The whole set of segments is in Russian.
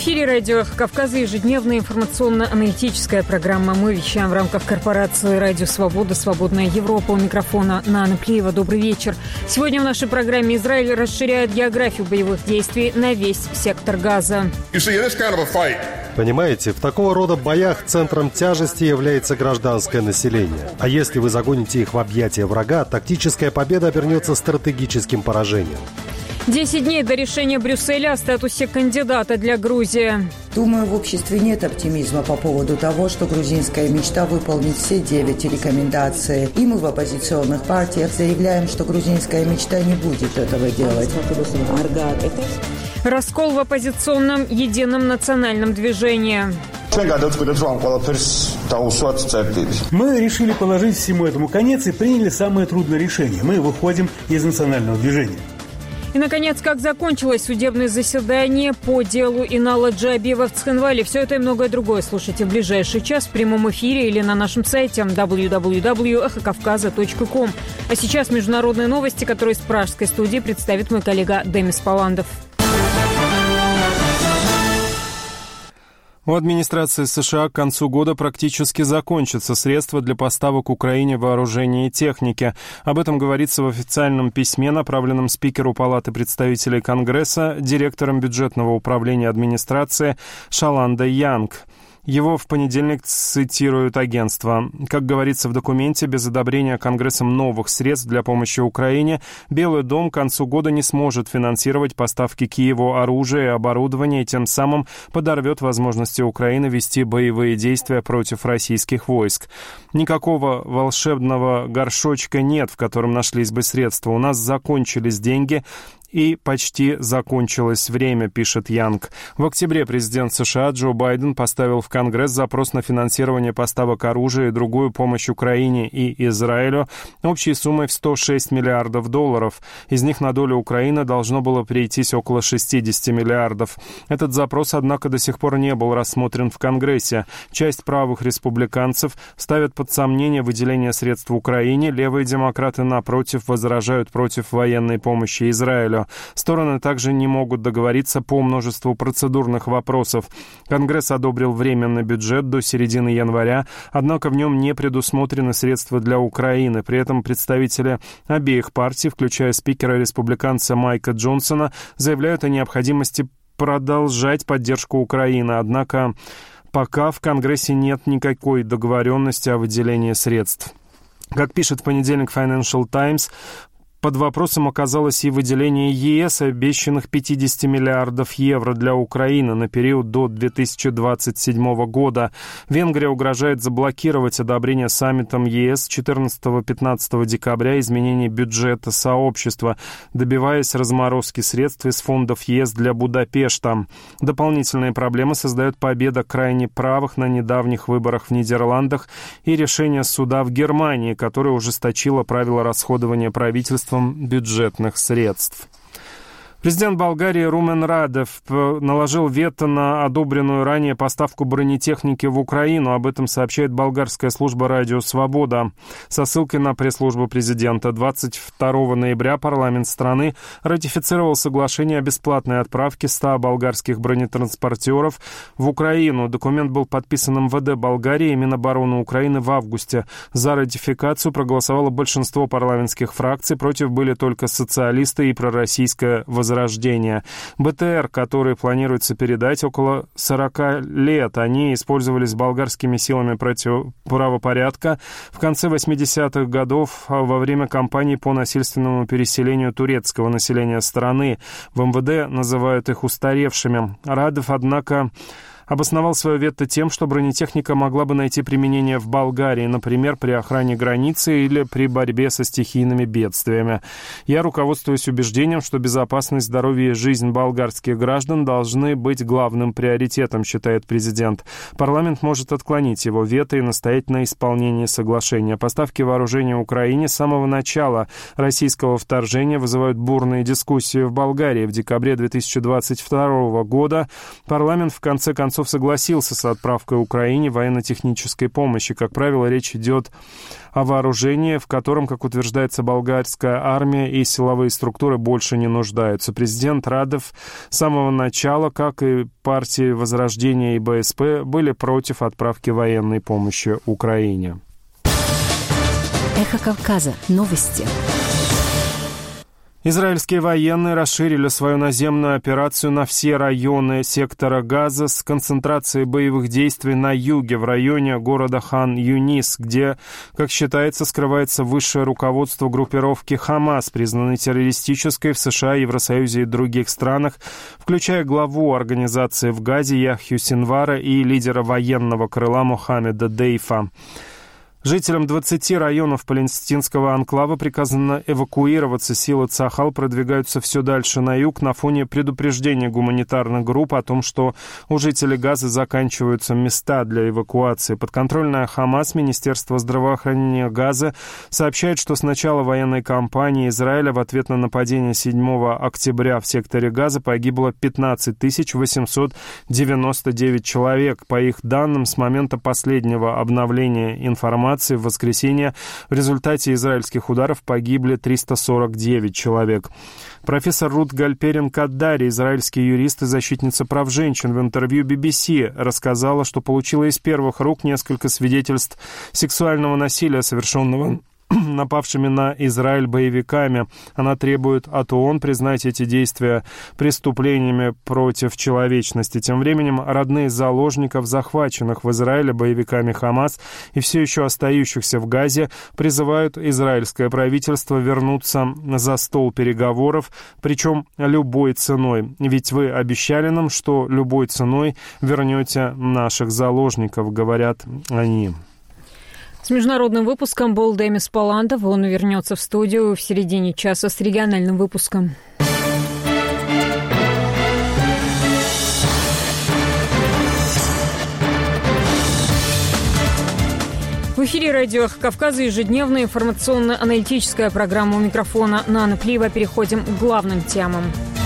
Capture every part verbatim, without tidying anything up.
эфире радио «Эхо Кавказа», ежедневная информационно-аналитическая программа. Мы вещаем в рамках корпорации «Радио Свобода», «Свободная Европа». У микрофона Нана Плиева. Добрый вечер. Сегодня в нашей программе Израиль расширяет географию боевых действий на весь сектор Газа. Понимаете, в такого рода боях центром тяжести является гражданское население. А если вы загоните их в объятия врага, тактическая победа обернется стратегическим поражением. Десять дней до решения Брюсселя о статусе кандидата для Грузии. Думаю, в обществе нет оптимизма по поводу того, что грузинская мечта выполнит все девять рекомендаций. И мы в оппозиционных партиях заявляем, что грузинская мечта не будет этого делать. Раскол в оппозиционном едином национальном движении. Мы решили положить всему этому конец и приняли самое трудное решение. Мы выходим из национального движения. И, наконец, как закончилось судебное заседание по делу Инала Джабиева в Цхинвале. Все это и многое другое слушайте в ближайший час в прямом эфире или на нашем сайте дабл ю дабл ю дабл ю точка эхо кавказа точка ком. А сейчас международные новости, которые из пражской студии представит мой коллега Демис Паландов. У администрации США к концу года практически закончатся средства для поставок Украине вооружения и техники. Об этом говорится в официальном письме, направленном спикеру Палаты представителей Конгресса, директором бюджетного управления администрации Шаландой Янг. Его в понедельник цитирует агентство. Как говорится в документе, без одобрения Конгрессом новых средств для помощи Украине Белый дом к концу года не сможет финансировать поставки Киеву оружия и оборудования и тем самым подорвет возможности Украины вести боевые действия против российских войск. Никакого волшебного горшочка нет, в котором нашлись бы средства. У нас закончились деньги, и почти закончилось время, пишет Янг. В октябре президент США Джо Байден поставил в Конгресс запрос на финансирование поставок оружия и другую помощь Украине и Израилю общей суммой в сто шесть миллиардов долларов. Из них на долю Украины должно было прийтись около шестьдесят миллиардов. Этот запрос, однако, до сих пор не был рассмотрен в Конгрессе. Часть правых республиканцев ставят под сомнение выделение средств Украине. Левые демократы, напротив, возражают против военной помощи Израилю. Стороны также не могут договориться по множеству процедурных вопросов. Конгресс одобрил временный бюджет до середины января, однако в нем не предусмотрены средства для Украины. При этом представители обеих партий, включая спикера республиканца Майка Джонсона, заявляют о необходимости продолжать поддержку Украины. Однако пока в Конгрессе нет никакой договоренности о выделении средств. Как пишет в понедельник Financial Times, под вопросом оказалось и выделение ЕС обещанных пятьдесят миллиардов евро для Украины на период до две тысячи двадцать седьмого года. Венгрия угрожает заблокировать одобрение саммитом ЕС четырнадцатого-пятнадцатого декабря изменений бюджета сообщества, добиваясь разморозки средств из фондов ЕС для Будапешта. Дополнительные проблемы создает победа крайне правых на недавних выборах в Нидерландах и решение суда в Германии, которое ужесточило правила расходования правительства бюджетных средств. Президент Болгарии Румен Радев наложил вето на одобренную ранее поставку бронетехники в Украину. Об этом сообщает болгарская служба «Радио Свобода». Со ссылкой на пресс-службу президента двадцать второго ноября парламент страны ратифицировал соглашение о бесплатной отправке ста болгарских бронетранспортеров в Украину. Документ был подписан эм вэ дэ Болгарии и Минобороны Украины в августе. За ратификацию проголосовало большинство парламентских фракций, против были только социалисты и пророссийское возрождение. Рождения. бэ тэ эр, которые планируется передать около сорока лет, они использовались болгарскими силами против... правопорядка в конце восьмидесятых годов во время кампании по насильственному переселению турецкого населения страны. В эм вэ дэ называют их устаревшими. Радев, однако, обосновал свое вето тем, что бронетехника могла бы найти применение в Болгарии, например, при охране границы или при борьбе со стихийными бедствиями. Я руководствуюсь убеждением, что безопасность, здоровье и жизнь болгарских граждан должны быть главным приоритетом, считает президент. Парламент может отклонить его вето и настоять на исполнении соглашения. Поставки вооружения Украине с самого начала российского вторжения вызывают бурные дискуссии в Болгарии. В декабре две тысячи двадцать второго года парламент в конце концов концов согласился с отправкой Украине военно-технической помощи. Как правило, речь идет о вооружении, в котором, как утверждается, болгарская армия и силовые структуры больше не нуждаются. Президент Радев с самого начала, как и партии Возрождения и БСП, были против отправки военной помощи Украине. Эхо Кавказа. Новости. Израильские военные расширили свою наземную операцию на все районы сектора Газа с концентрацией боевых действий на юге, в районе города Хан-Юнис, где, как считается, скрывается высшее руководство группировки «Хамас», признанной террористической в США, Евросоюзе и других странах, включая главу организации в Газе Яхью Синвара и лидера военного крыла Мохаммеда Дейфа. Жителям двадцати районов палестинского анклава приказано эвакуироваться. Силы Цахал продвигаются все дальше на юг на фоне предупреждения гуманитарных групп о том, что у жителей Газы заканчиваются места для эвакуации. Подконтрольное Хамас Министерство здравоохранения Газы сообщает, что с начала военной кампании Израиля в ответ на нападение седьмого октября в секторе Газа погибло пятнадцать тысяч восемьсот девяносто девять человек. По их данным, с момента последнего обновления информации в воскресенье в результате израильских ударов погибли триста сорок девять человек. Профессор Рут Гальперин-Каддари, израильский юрист и защитница прав женщин, в интервью би би си рассказала, что получила из первых рук несколько свидетельств сексуального насилия, совершенного напавшими на Израиль боевиками. Она требует от ООН признать эти действия преступлениями против человечности. Тем временем родные заложников, захваченных в Израиле боевиками Хамас и все еще остающихся в Газе, призывают израильское правительство вернуться за стол переговоров, причем любой ценой. Ведь вы обещали нам, что любой ценой вернете наших заложников, говорят они. С международным выпуском был Демис Паландов. Он вернется в студию в середине часа с региональным выпуском. В эфире радио «Эхо Кавказа» ежедневная информационно-аналитическая программа. У микрофона Нана Плиева. Переходим к главным темам.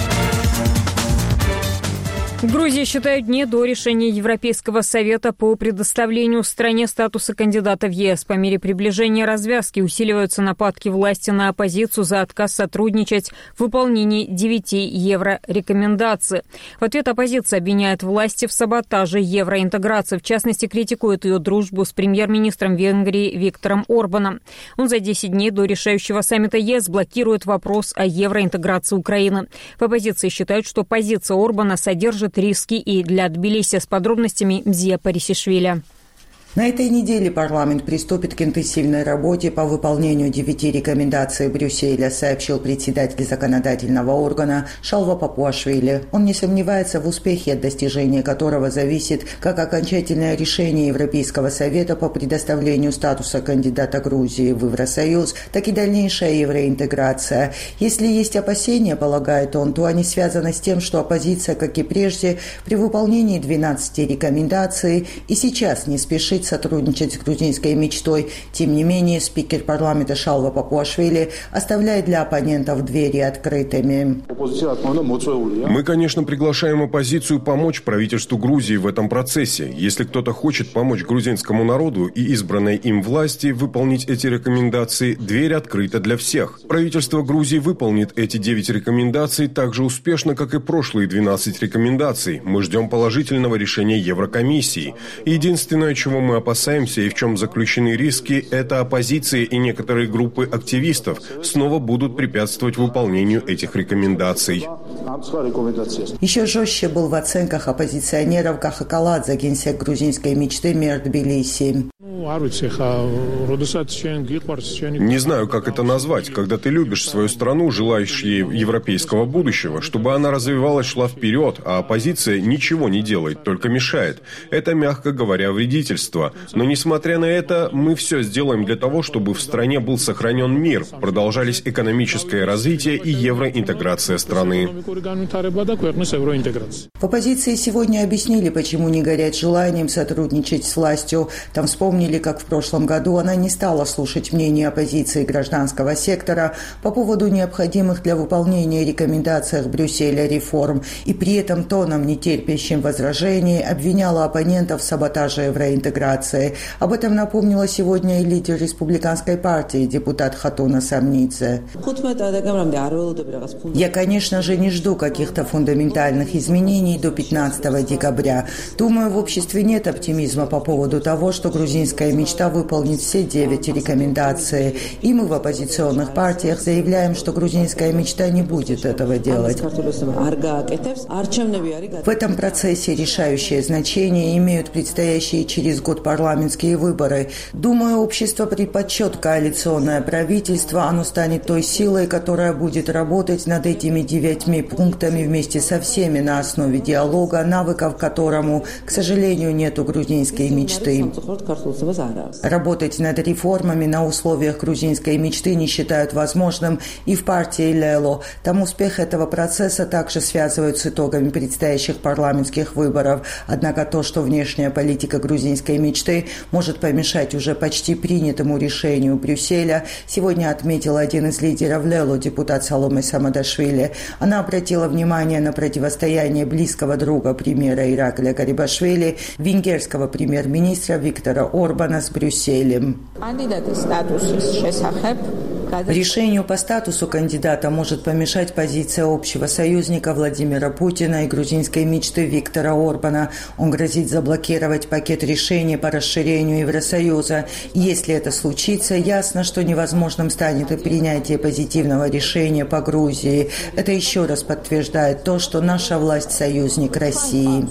Грузия считает дни до решения Европейского совета по предоставлению стране статуса кандидата в ЕС. По мере приближения развязки усиливаются нападки власти на оппозицию за отказ сотрудничать в выполнении девяти еврорекомендаций. В ответ оппозиция обвиняет власти в саботаже евроинтеграции. В частности, критикует ее дружбу с премьер-министром Венгрии Виктором Орбаном. Он за десять дней до решающего саммита ЕС блокирует вопрос о евроинтеграции Украины. В оппозиции считают, что позиция Орбана содержит риски, и для Тбилиси с подробностями Мзия Парисишвили. На этой неделе парламент приступит к интенсивной работе по выполнению девяти рекомендаций Брюсселя, сообщил председатель законодательного органа Шалва Папуашвили. Он не сомневается в успехе, от достижения которого зависит как окончательное решение Европейского совета по предоставлению статуса кандидата Грузии в Евросоюз, так и дальнейшая евроинтеграция. Если есть опасения, полагает он, то они связаны с тем, что оппозиция, как и прежде, при выполнении двенадцати рекомендаций и сейчас не спешит сотрудничать с грузинской мечтой. Тем не менее, спикер парламента Шалва Папуашвили оставляет для оппонентов двери открытыми. Мы, конечно, приглашаем оппозицию помочь правительству Грузии в этом процессе. Если кто-то хочет помочь грузинскому народу и избранной им власти выполнить эти рекомендации, дверь открыта для всех. Правительство Грузии выполнит эти девять рекомендаций так же успешно, как и прошлые двенадцать рекомендаций. Мы ждем положительного решения Еврокомиссии. Единственное, чего мы опасаемся и в чем заключены риски, это оппозиция и некоторые группы активистов снова будут препятствовать выполнению этих рекомендаций. Еще жестче был в оценках оппозиционеров Каха Каладзе, генсек грузинской мечты мэр Тбилиси. Не знаю, как это назвать, когда ты любишь свою страну, желаешь ей европейского будущего, чтобы она развивалась, шла вперед, а оппозиция ничего не делает, только мешает. Это, мягко говоря, вредительство. Но, несмотря на это, мы все сделаем для того, чтобы в стране был сохранен мир, продолжались экономическое развитие и евроинтеграция страны. В оппозиции сегодня объяснили, почему не горят желанием сотрудничать с властью. Там вспомнили неделе, как в прошлом году, она не стала слушать мнение оппозиции гражданского сектора по поводу необходимых для выполнения рекомендаций Брюсселя реформ, и при этом тоном, не терпящим возражений, обвиняла оппонентов в саботаже евроинтеграции. Об этом напомнила сегодня и лидер республиканской партии, депутат Хатуна Самнидзе. Я, конечно же, не жду каких-то фундаментальных изменений до пятнадцатого декабря. Думаю, в обществе нет оптимизма по поводу того, что грузинская мечта выполнит все девять рекомендаций. И мы в оппозиционных партиях заявляем, что грузинская мечта не будет этого делать. В этом процессе решающее значение имеют предстоящие через год парламентские выборы. Думаю, общество предпочтет коалиционное правительство. Оно станет той силой, которая будет работать над этими девятьми пунктами вместе со всеми на основе диалога, навыков которому, к сожалению, нет у грузинской мечты. Работать над реформами на условиях грузинской мечты не считают возможным и в партии Лело. Там успех этого процесса также связывают с итогами предстоящих парламентских выборов. Однако то, что внешняя политика грузинской мечты может помешать уже почти принятому решению Брюсселя, сегодня отметил один из лидеров Лело, депутат Саломе Самадашвили. Она обратила внимание на противостояние близкого друга премьера Иракля Гарибашвили, венгерского премьер-министра Виктора Орбана с Брюсселем. Решению по статусу кандидата может помешать позиция общего союзника Владимира Путина и грузинской мечты Виктора Орбана. Он грозит заблокировать пакет решений по расширению Евросоюза. Если это случится, ясно, что невозможным станет и принятие позитивного решения по Грузии. Это еще раз подтверждает то, что наша власть – союзник России.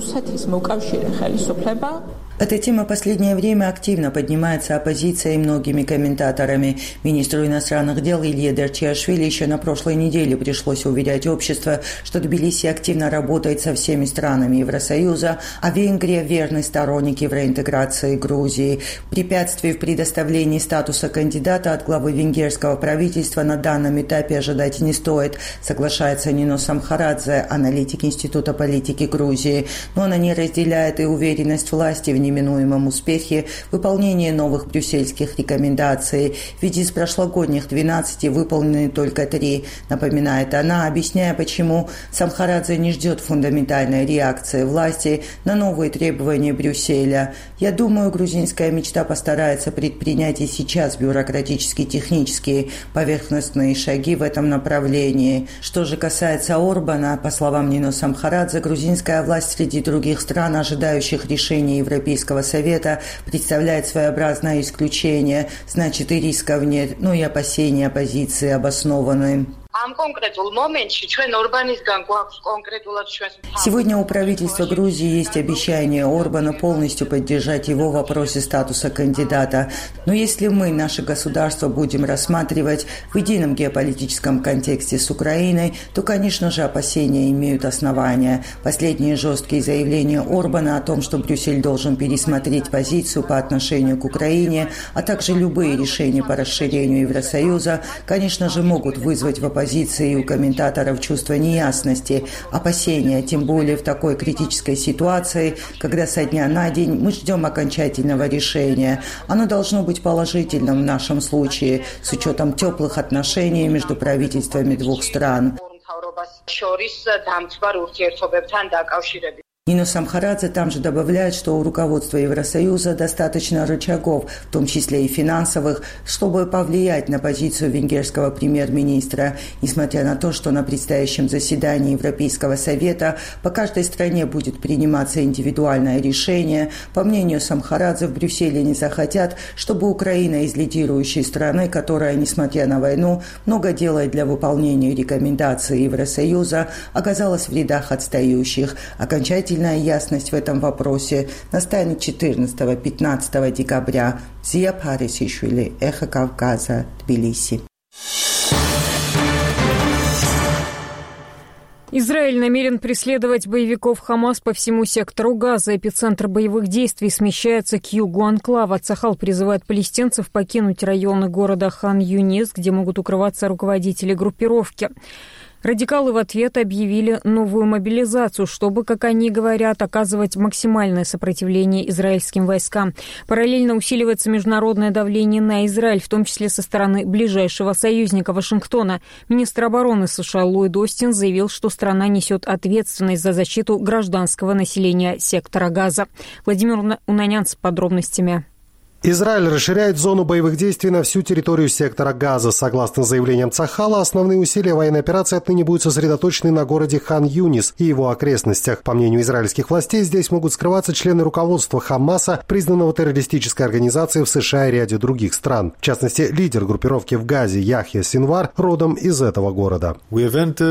Эта тема в последнее время активно поднимается оппозицией и многими комментаторами. Министру иностранных дел Илье Дерчиашвили еще на прошлой неделе пришлось уверять общество, что Тбилиси активно работает со всеми странами Евросоюза, а Венгрия – верный сторонник евроинтеграции Грузии. Препятствий в предоставлении статуса кандидата от главы венгерского правительства на данном этапе ожидать не стоит, соглашается Нино Самхарадзе, аналитик Института политики Грузии. Но она не разделяет и уверенность власти в неминуемом успехе выполнения новых брюссельских рекомендаций, ведь из прошлогодних двенадцати выполнены только три, напоминает она, объясняя, почему Самхарадзе не ждет фундаментальной реакции власти на новые требования Брюсселя. Я думаю, грузинская мечта постарается предпринять и сейчас бюрократически-технические поверхностные шаги в этом направлении. Что же касается Орбана, по словам Нино Самхарадзе, грузинская власть среди других стран, ожидающих решения Европейского Совета, представляет своеобразное исключение. Значит, и рисков нет, но и опасения оппозиции обоснованы. Сегодня у правительства Грузии есть обещание Орбана полностью поддержать его в вопросе статуса кандидата. Но если мы, наше государство, будем рассматривать в едином геополитическом контексте с Украиной, то, конечно же, опасения имеют основания. Последние жесткие заявления Орбана о том, что Брюссель должен пересмотреть позицию по отношению к Украине, а также любые решения по расширению Евросоюза, конечно же, могут вызвать в оппозиции и у комментаторов чувство неясности, опасения, тем более в такой критической ситуации, когда со дня на день мы ждем окончательного решения. Оно должно быть положительным в нашем случае, с учетом теплых отношений между правительствами двух стран. Нино Самхарадзе там же добавляет, что у руководства Евросоюза достаточно рычагов, в том числе и финансовых, чтобы повлиять на позицию венгерского премьер-министра, несмотря на то, что на предстоящем заседании Европейского Совета по каждой стране будет приниматься индивидуальное решение. По мнению Самхарадзе, в Брюсселе не захотят, чтобы Украина из лидирующей страны, которая, несмотря на войну, много делает для выполнения рекомендаций Евросоюза, оказалась в рядах отстающих. Окончательно ясность в этом вопросе настанет четырнадцатого-пятнадцатого декабря. Зия Парисишвили, Эхо Кавказа, Тбилиси. Израиль намерен преследовать боевиков Хамас по всему сектору Газа. Эпицентр боевых действий смещается к югу анклава. Цахал призывает палестинцев покинуть районы города Хан-Юнис, где могут укрываться руководители группировки. Радикалы в ответ объявили новую мобилизацию, чтобы, как они говорят, оказывать максимальное сопротивление израильским войскам. Параллельно усиливается международное давление на Израиль, в том числе со стороны ближайшего союзника Вашингтона. Министр обороны США Ллойд Остин заявил, что страна несет ответственность за защиту гражданского населения сектора Газа. Владимир Унанян с подробностями. Израиль расширяет зону боевых действий на всю территорию сектора Газа. Согласно заявлениям Цахала, основные усилия военной операции отныне будут сосредоточены на городе Хан-Юнис и его окрестностях. По мнению израильских властей, здесь могут скрываться члены руководства Хамаса, признанного террористической организацией в США и ряде других стран. В частности, лидер группировки в Газе Яхья Синвар родом из этого города. Мы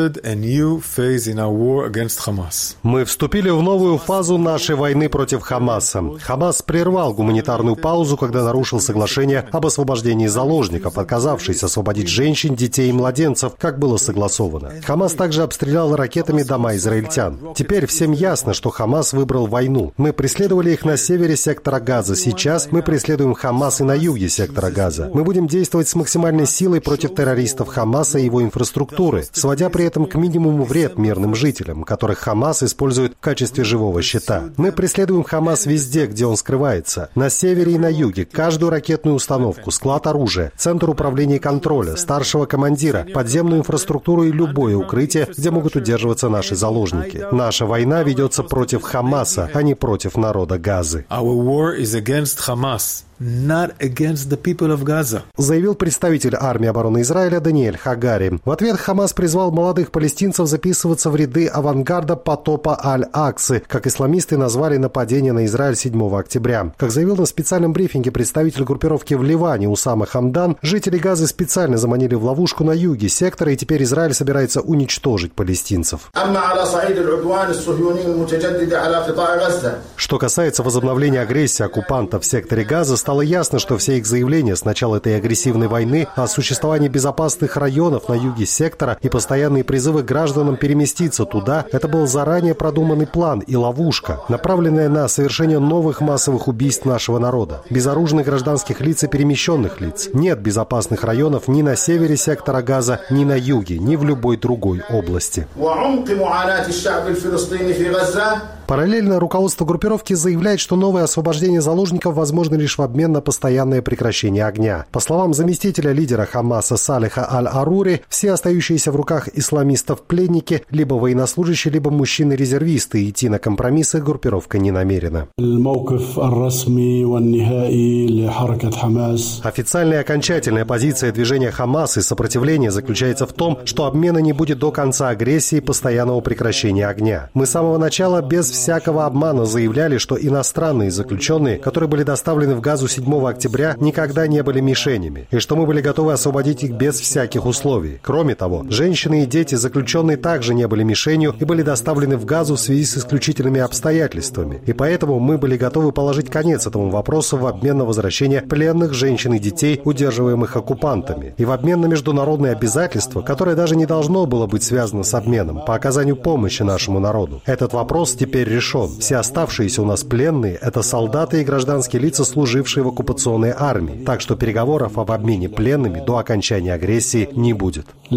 вступили в новую фазу нашей войны против Хамаса. Хамас прервал гуманитарную паузу, когда нарушил соглашение об освобождении заложников, отказавшись освободить женщин, детей и младенцев, как было согласовано. Хамас также обстрелял ракетами дома израильтян. Теперь всем ясно, что Хамас выбрал войну. Мы преследовали их на севере сектора Газа. Сейчас мы преследуем Хамас и на юге сектора Газа. Мы будем действовать с максимальной силой против террористов Хамаса и его инфраструктуры, сводя при этом к минимуму вред мирным жителям, которых Хамас использует в качестве живого щита. Мы преследуем Хамас везде, где он скрывается. На севере и на юге. Каждую ракетную установку, склад оружия, центр управления и контроля, старшего командира, подземную инфраструктуру и любое укрытие, где могут удерживаться наши заложники. Наша война ведется против Хамаса, а не против народа Газы. Not against the people of Gaza. Заявил представитель армии обороны Израиля Даниэль Хагари. В ответ Хамас призвал молодых палестинцев записываться в ряды авангарда потопа Аль-Аксы, как исламисты назвали нападение на Израиль седьмого октября. Как заявил на специальном брифинге представитель группировки в Ливане Усама Хамдан, жители Газы специально заманили в ловушку на юге сектора, и теперь Израиль собирается уничтожить палестинцев. Что касается возобновления агрессии оккупантов в секторе Газа, стало ясно, что все их заявления с начала этой агрессивной войны о существовании безопасных районов на юге сектора и постоянные призывы к гражданам переместиться туда – это был заранее продуманный план и ловушка, направленная на совершение новых массовых убийств нашего народа, безоружных гражданских лиц и перемещенных лиц. Нет безопасных районов ни на севере сектора Газа, ни на юге, ни в любой другой области. Параллельно руководство группировки заявляет, что новое освобождение заложников возможно лишь в обмен на постоянное прекращение огня. По словам заместителя лидера Хамаса Салиха Аль-Арури, все остающиеся в руках исламистов пленники либо военнослужащие, либо мужчины-резервисты, и идти на компромиссы группировка не намерена. Официальная и окончательная позиция движения Хамас и сопротивления заключается в том, что обмена не будет до конца агрессии и постоянного прекращения огня. Мы с самого начала без всякого обмана заявляли, что иностранные заключенные, которые были доставлены в Газу седьмого октября, никогда не были мишенями, и что мы были готовы освободить их без всяких условий. Кроме того, женщины и дети заключенные также не были мишенью и были доставлены в Газу в связи с исключительными обстоятельствами. И поэтому мы были готовы положить конец этому вопросу в обмен на возвращение пленных женщин и детей, удерживаемых оккупантами, и в обмен на международные обязательства, которое даже не должно было быть связано с обменом, по оказанию помощи нашему народу. Этот вопрос теперь решен. Все оставшиеся у нас пленные – это солдаты и гражданские лица, служившие в оккупационной армии. Так что переговоров об обмене пленными до окончания агрессии не будет. В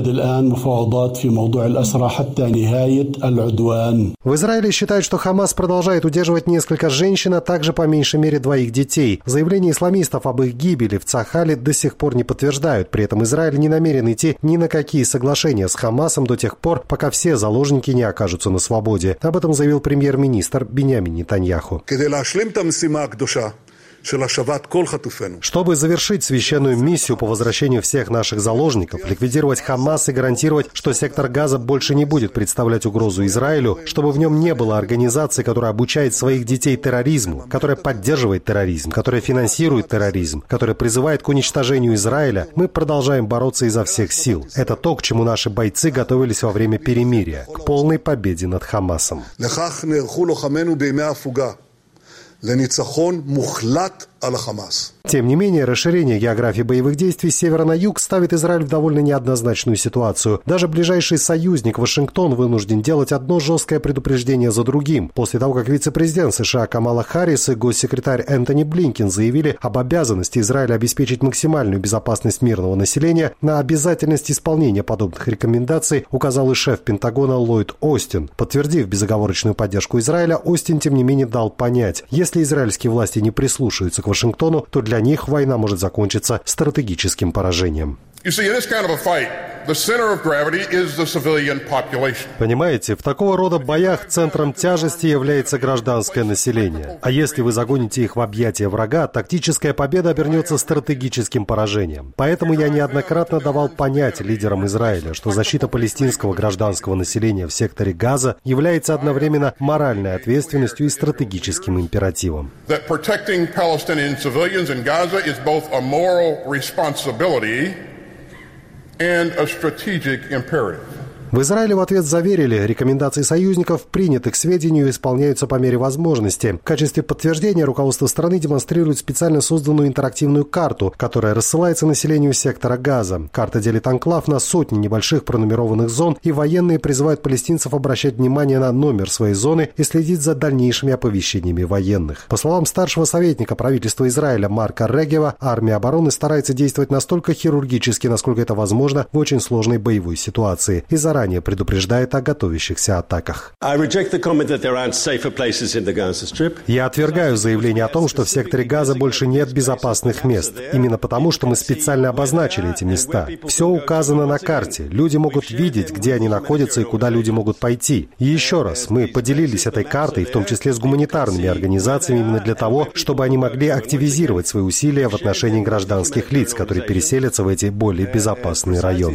Израиле считают, что Хамас продолжает удерживать несколько женщин, а также по меньшей мере двоих детей. Заявления исламистов об их гибели в Цахале до сих пор не подтверждают. При этом Израиль не намерен идти ни на какие соглашения с Хамасом до тех пор, пока все заложники не окажутся на свободе. Об этом заявил премьер-министр Биньямин Нетаньяху. Чтобы завершить священную миссию по возвращению всех наших заложников, ликвидировать Хамас и гарантировать, что сектор Газа больше не будет представлять угрозу Израилю, чтобы в нем не было организации, которая обучает своих детей терроризму, которая поддерживает терроризм, которая финансирует терроризм, которая призывает к уничтожению Израиля, мы продолжаем бороться изо всех сил. Это то, к чему наши бойцы готовились во время перемирия, к полной победе над Хамасом. Тем не менее, расширение географии боевых действий с севера на юг ставит Израиль в довольно неоднозначную ситуацию. Даже ближайший союзник Вашингтон вынужден делать одно жесткое предупреждение за другим. После того, как вице-президент США Камала Харрис и госсекретарь Энтони Блинкен заявили об обязанности Израиля обеспечить максимальную безопасность мирного населения, на обязательность исполнения подобных рекомендаций указал и шеф Пентагона Ллойд Остин. Подтвердив безоговорочную поддержку Израиля, Остин, тем не менее, дал понять, если израильские власти не прислушаются к Вашингтону, то для них война может закончиться стратегическим поражением. Понимаете, в такого рода боях центром тяжести является гражданское население. А если вы загоните их в объятия врага, тактическая победа обернется стратегическим поражением. Поэтому я неоднократно давал понять лидерам Израиля, что защита палестинского гражданского населения в секторе Газа является одновременно моральной ответственностью и стратегическим императивом. And a strategic imperative. В Израиле в ответ заверили, рекомендации союзников приняты к сведению и исполняются по мере возможности. В качестве подтверждения руководство страны демонстрирует специально созданную интерактивную карту, которая рассылается населению сектора Газа. Карта делит анклав на сотни небольших пронумерованных зон, и военные призывают палестинцев обращать внимание на номер своей зоны и следить за дальнейшими оповещениями военных. По словам старшего советника правительства Израиля Марка Регева, армия обороны старается действовать настолько хирургически, насколько это возможно в очень сложной боевой ситуации. Из-за ранее предупреждает о готовящихся атаках. Я отвергаю заявление о том, что в секторе Газа больше нет безопасных мест. Именно потому, что мы специально обозначили эти места. Все указано на карте. Люди могут видеть, где они находятся и куда люди могут пойти. И еще раз, мы поделились этой картой, в том числе с гуманитарными организациями, именно для того, чтобы они могли активизировать свои усилия в отношении гражданских лиц, которые переселятся в эти более безопасные районы.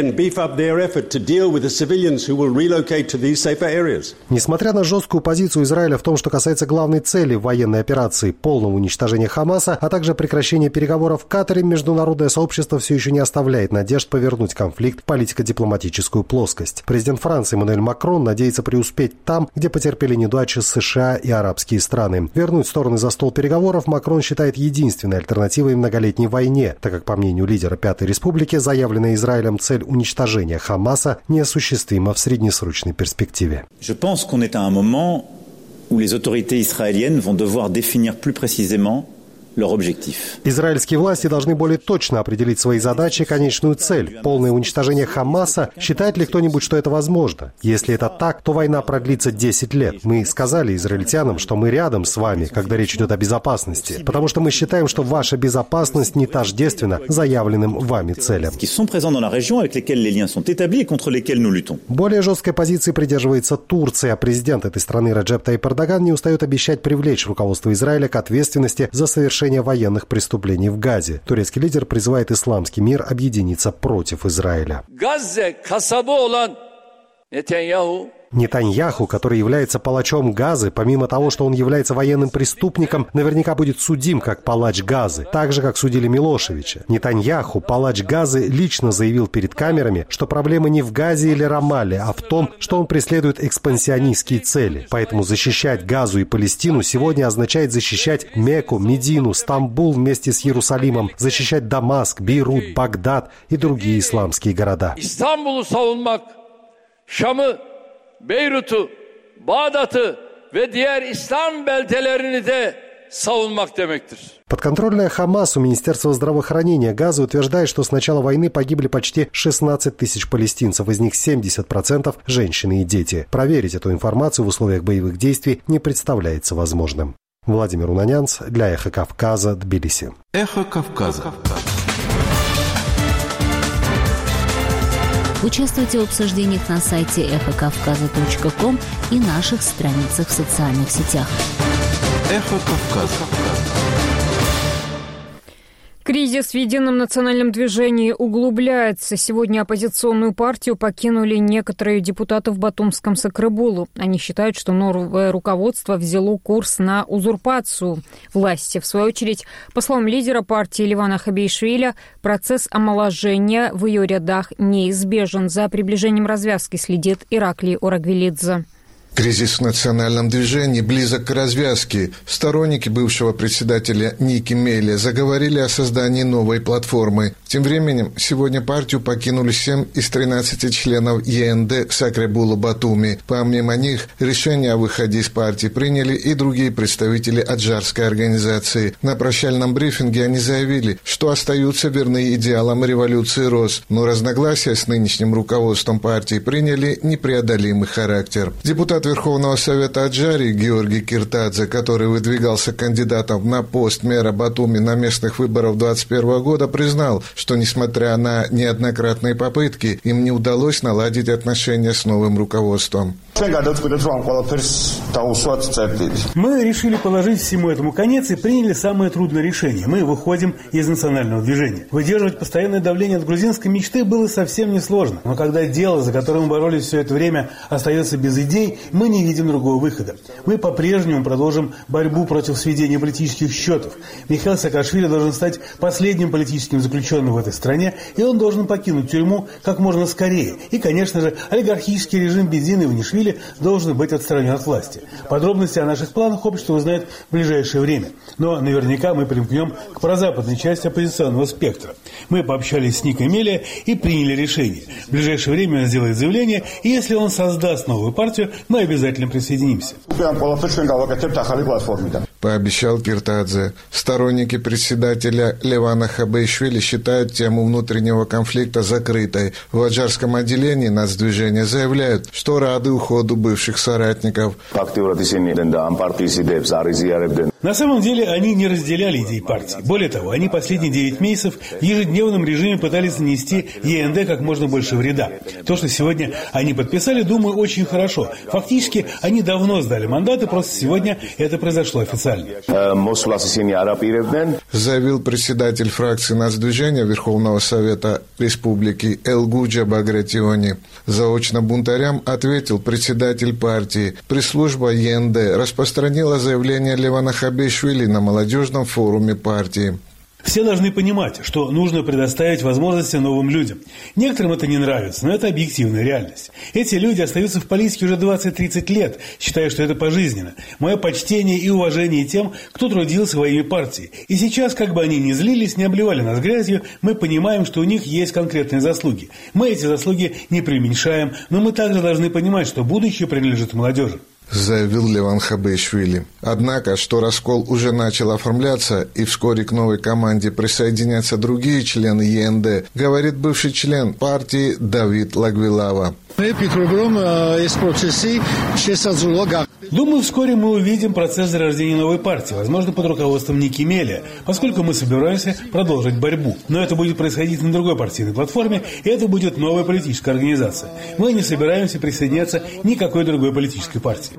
Несмотря на жесткую позицию Израиля в том, что касается главной цели военной операции – полного уничтожения Хамаса, а также прекращения переговоров в Катаре, международное сообщество все еще не оставляет надежд повернуть конфликт в политико-дипломатическую плоскость. Президент Франции Эммануэль Макрон надеется преуспеть там, где потерпели неудачи США и арабские страны. Вернуть стороны за стол переговоров Макрон считает единственной альтернативой многолетней войне, так как, по мнению лидера Пятой Республики, заявленная Израилем цель уничтожения Хамаса неосуществима в среднесрочной перспективе. Je pense qu'on est à un moment où les autorités israéliennes vont devoir définir plus précisément leur objectif. Израильские власти должны более точно определить свои задачи и конечную цель. Полное уничтожение Хамаса. Считает ли кто-нибудь, что это возможно? Если это так, то война продлится десять лет. Мы сказали израильтянам, что мы рядом с вами, когда речь идет о безопасности, потому что мы считаем, что ваша безопасность не тождественна заявленным вами целям. Более жесткой позиции придерживается Турция. Президент этой страны Реджеп Тайип Эрдоган не устает обещать привлечь руководство Израиля к ответственности за совершение военных преступлений в Газе. Турецкий лидер призывает исламский мир объединиться против Израиля. Нетаньяху, который является палачом Газы, помимо того, что он является военным преступником, наверняка будет судим как палач Газы, так же, как судили Милошевича. Нетаньяху, палач Газы, лично заявил перед камерами, что проблема не в Газе или Рамалле, а в том, что он преследует экспансионистские цели. Поэтому защищать Газу и Палестину сегодня означает защищать Мекку, Медину, Стамбул вместе с Иерусалимом, защищать Дамаск, Бейрут, Багдад и другие исламские города. Beyrut'u, Bağdat'ı ve diğer İslam beldelerini de savunmak demektir. Подконтрольное Хамасу Министерство здравоохранения Газы утверждает, что с начала войны погибли почти шестнадцать тысяч палестинцев, из них семьдесят процентов женщины и дети. Проверить эту информацию в условиях боевых действий не представляется возможным. Владимир Унанянц для Эхо Кавказа, Тбилиси. Эхо Кавказа. Участвуйте в обсуждениях на сайте эхо кавказа точка ком и наших страницах в социальных сетях. Эхо Кавказа. Кризис в Едином национальном движении углубляется. Сегодня оппозиционную партию покинули некоторые депутаты в Батумском Сакрыбулу. Они считают, что новое руководство взяло курс на узурпацию власти. В свою очередь, по словам лидера партии Ливана Хабишвили, процесс омоложения в ее рядах неизбежен. За приближением развязки следит Ираклий Орагвелидзе. Кризис в национальном движении близок к развязке. Сторонники бывшего председателя Ники Меле заговорили о создании новой платформы. Тем временем, сегодня партию покинули семь из тринадцати членов ЕНД Сакребула Батуми. Помимо них, решение о выходе из партии приняли и другие представители аджарской организации. На прощальном брифинге они заявили, что остаются верны идеалам революции РОС, но разногласия с нынешним руководством партии приняли непреодолимый характер. Депутат Верховного Совета Аджарии Георгий Киртадзе, который выдвигался кандидатом на пост мэра Батуми на местных выборах двадцать первого года, признал, что, несмотря на неоднократные попытки, им не удалось наладить отношения с новым руководством. Мы решили положить всему этому конец и приняли самое трудное решение. Мы выходим из национального движения. Выдерживать постоянное давление от грузинской мечты было совсем несложно. Но когда дело, за которое мы боролись все это время, остается без идей, мы не видим другого выхода. Мы по-прежнему продолжим борьбу против сведения политических счетов. Михаил Саакашвили должен стать последним политическим заключенным в этой стране, и он должен покинуть тюрьму как можно скорее. И, конечно же, олигархический режим Бедзина Иванишвили должен быть отстранен от власти. Подробности о наших планах общество узнает в ближайшее время. Но наверняка мы примкнем к прозападной части оппозиционного спектра. Мы пообщались с Никой Меле и приняли решение. В ближайшее время он сделает заявление, и если он создаст новую партию, мы обязательно присоединимся. Пообещал Киртадзе. Сторонники председателя Левана Хабишвили считают тему внутреннего конфликта закрытой. В аджарском отделении нацдвижения заявляют, что рады уходу бывших соратников. На самом деле они не разделяли идей партии. Более того, они последние девять месяцев в ежедневном режиме пытались нанести ЕНД как можно больше вреда. То, что сегодня они подписали, думаю, очень хорошо. Фактически они давно сдали мандаты, просто сегодня это произошло официально. Заявил председатель фракции нацдвижения Верховного Совета Республики Элгуджа Багратиони. Заочно бунтарям ответил председатель партии. Пресс-служба ЕНД распространила заявление Левана Хабишвили на молодежном форуме партии. Все должны понимать, что нужно предоставить возможности новым людям. Некоторым это не нравится, но это объективная реальность. Эти люди остаются в политике уже двадцать-тридцать лет, считая, что это пожизненно. Мое почтение и уважение тем, кто трудился во имя партии. И сейчас, как бы они ни злились, не обливали нас грязью, мы понимаем, что у них есть конкретные заслуги. Мы эти заслуги не преуменьшаем, но мы также должны понимать, что будущее принадлежит молодежи. Заявил Леван Хабишвили. Однако, что раскол уже начал оформляться и вскоре к новой команде присоединятся другие члены ЕНД, говорит бывший член партии Давид Лагвилава. Думаю, вскоре мы увидим процесс зарождения новой партии, возможно, под руководством Ники Меле, поскольку мы собираемся продолжить борьбу. Но это будет происходить на другой партийной платформе, и это будет новая политическая организация. Мы не собираемся присоединяться ни к какой другой политической партии.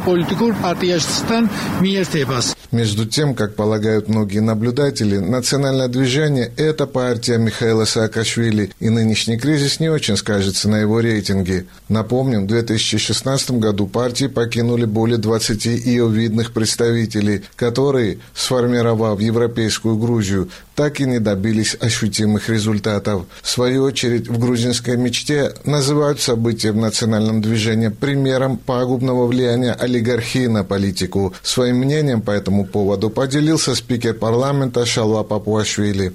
Между тем, как полагают многие наблюдатели, национальное движение – это партия Михаила Саакашвили, и нынешний кризис не очень скажется на его рейтинге. Напомним, в две тысячи шестнадцатом году партии покинули более двадцати ее видных представителей, которые, сформировав европейскую Грузию, так и не добились ощутимых результатов. В свою очередь, в грузинской мечте называют события в национальном движении примером пагубного влияния олигархии на политику. Своим мнением по этому поводу поделился спикер парламента Шалва Папуашвили.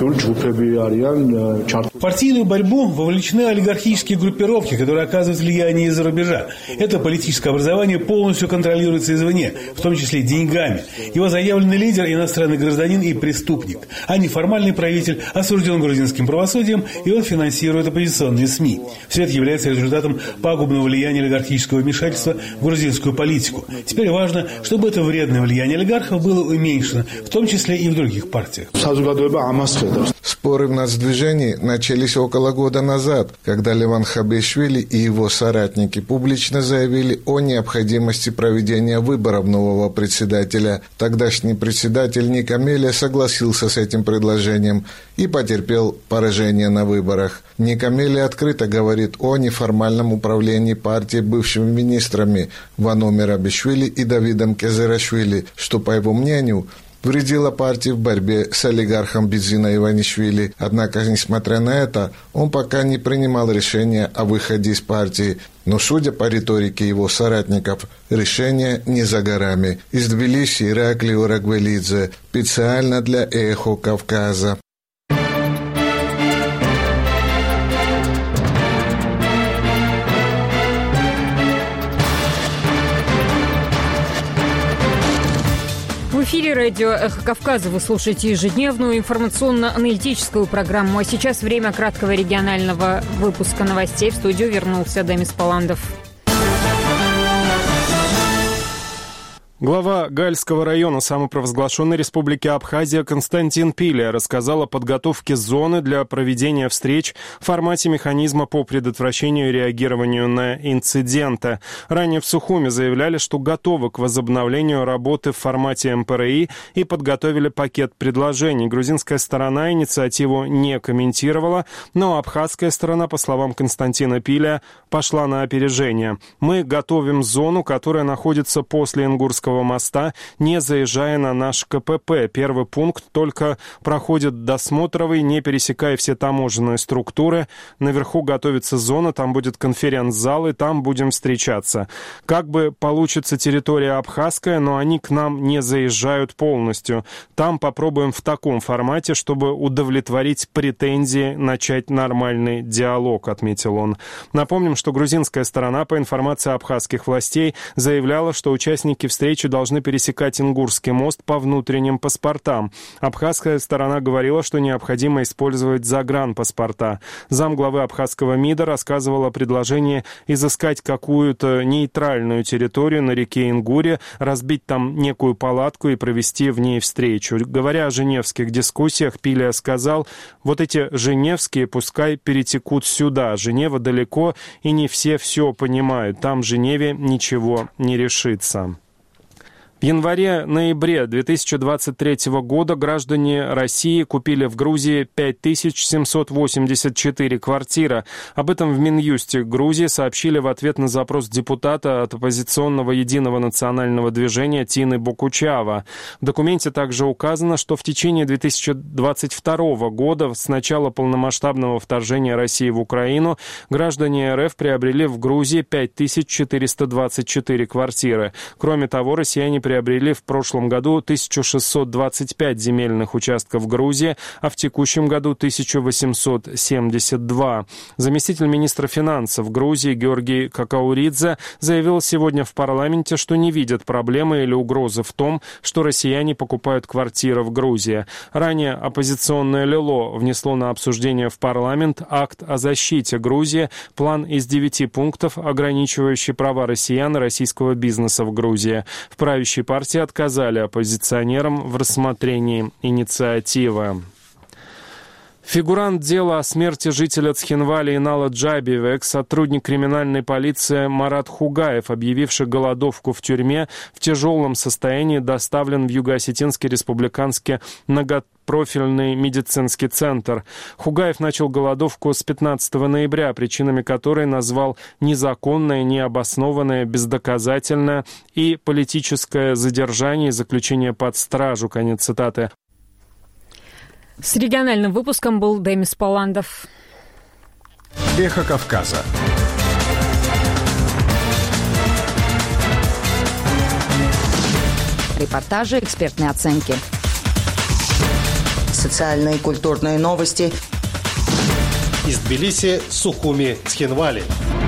В партийную борьбу вовлечены олигархические группировки, которые оказывают влияние из-за рубежа. Это политическое образование полностью контролируется извне, в том числе деньгами. Его заявленный лидер – иностранный гражданин и преступник, а неформальный правитель осужден грузинским правосудием, и он финансирует оппозиционные СМИ. Все это является результатом пагубного влияния олигархического вмешательства в грузинскую политику. Теперь важно, чтобы это вредное влияние олигархов было уменьшено, в том числе и в других партиях. Споры в нацдвижении начались около года назад, когда Леван Хабишвили и его соратники публично заявили о необходимости проведения выборов нового председателя. Тогдашний председатель Ника Меле согласился с этим предложением и потерпел поражение на выборах. Ника Меле открыто говорит о неформальном управлении партией бывшими министрами Вано Мерабишвили и Давидом Кезерашвили, что, по его мнению, вредила партии в борьбе с олигархом Бизина Иванишвили. Однако, несмотря на это, он пока не принимал решения о выходе из партии. Но, судя по риторике его соратников, решение не за горами. Из Тбилиси Ираклий Урагвелидзе специально для «Эхо Кавказа». В эфире радио «Эхо Кавказа». Вы слушаете ежедневную информационно-аналитическую программу. А сейчас время краткого регионального выпуска новостей. В студию вернулся Демис Паландов. Глава Гальского района самопровозглашенной республики Абхазия Константин Пиля рассказал о подготовке зоны для проведения встреч в формате механизма по предотвращению и реагированию на инциденты. Ранее в Сухуми заявляли, что готовы к возобновлению работы в формате эм пэ эр и и подготовили пакет предложений. Грузинская сторона инициативу не комментировала, но абхазская сторона, по словам Константина Пиля, пошла на опережение. «Мы готовим зону, которая находится после Ингурского моста, не заезжая на наш ка пэ пэ. Первый пункт только проходит досмотровый, не пересекая все таможенные структуры. Наверху готовится зона, там будет конференц-зал, и там будем встречаться. Как бы получится территория абхазская, но они к нам не заезжают полностью. Там попробуем в таком формате, чтобы удовлетворить претензии, начать нормальный диалог», — отметил он. Напомним, что грузинская сторона, по информации абхазских властей, заявляла, что участники встречи должны пересекать Ингурский мост по внутренним паспортам. Абхазская сторона говорила, что необходимо использовать загранпаспорта. Замглавы абхазского МИДа рассказывал о предложении изыскать какую-то нейтральную территорию на реке Ингуре, разбить там некую палатку и провести в ней встречу. Говоря о женевских дискуссиях, Пиля сказал: «Вот эти женевские пускай перетекут сюда. Женева далеко, и не все все понимают. Там в Женеве ничего не решится». В январе-ноябре две тысячи двадцать третьего года граждане России купили в Грузии пять тысяч семьсот восемьдесят четыре квартиры. Об этом в Минюсте Грузии сообщили в ответ на запрос депутата от оппозиционного Единого национального движения Тины Бокучава. В документе также указано, что в течение две тысячи двадцать второго года, с начала полномасштабного вторжения России в Украину, граждане эр эф приобрели в Грузии пять тысяч четыреста двадцать четыре квартиры. Кроме того, россияне приобрели в прошлом году тысячу шестьсот двадцать пять земельных участков в Грузии, а в текущем году тысячу восемьсот семьдесят два. Заместитель министра финансов Грузии Георгий Какауридзе заявил сегодня в парламенте, что не видят проблемы или угрозы в том, что россияне покупают квартиры в Грузии. Ранее оппозиционное ЛИЛО внесло на обсуждение в парламент акт о защите Грузии, план из девяти пунктов, ограничивающий права россиян и российского бизнеса в Грузии. В правящей партии отказали оппозиционерам в рассмотрении инициативы. Фигурант дела о смерти жителя Цхинвали Инала Джабиева, экс-сотрудник криминальной полиции Марат Хугаев, объявивший голодовку в тюрьме, в тяжелом состоянии доставлен в Юго-Осетинский республиканский многопрофильный медицинский центр. Хугаев начал голодовку с пятнадцатого ноября, причинами которой назвал незаконное, необоснованное, бездоказательное и политическое задержание и заключение под стражу. Конец цитаты. С региональным выпуском был Демис Паландов. Эхо Кавказа. Репортажи, экспертные оценки. Социальные и культурные новости. Из Тбилиси, Сухуми, Цхинвали.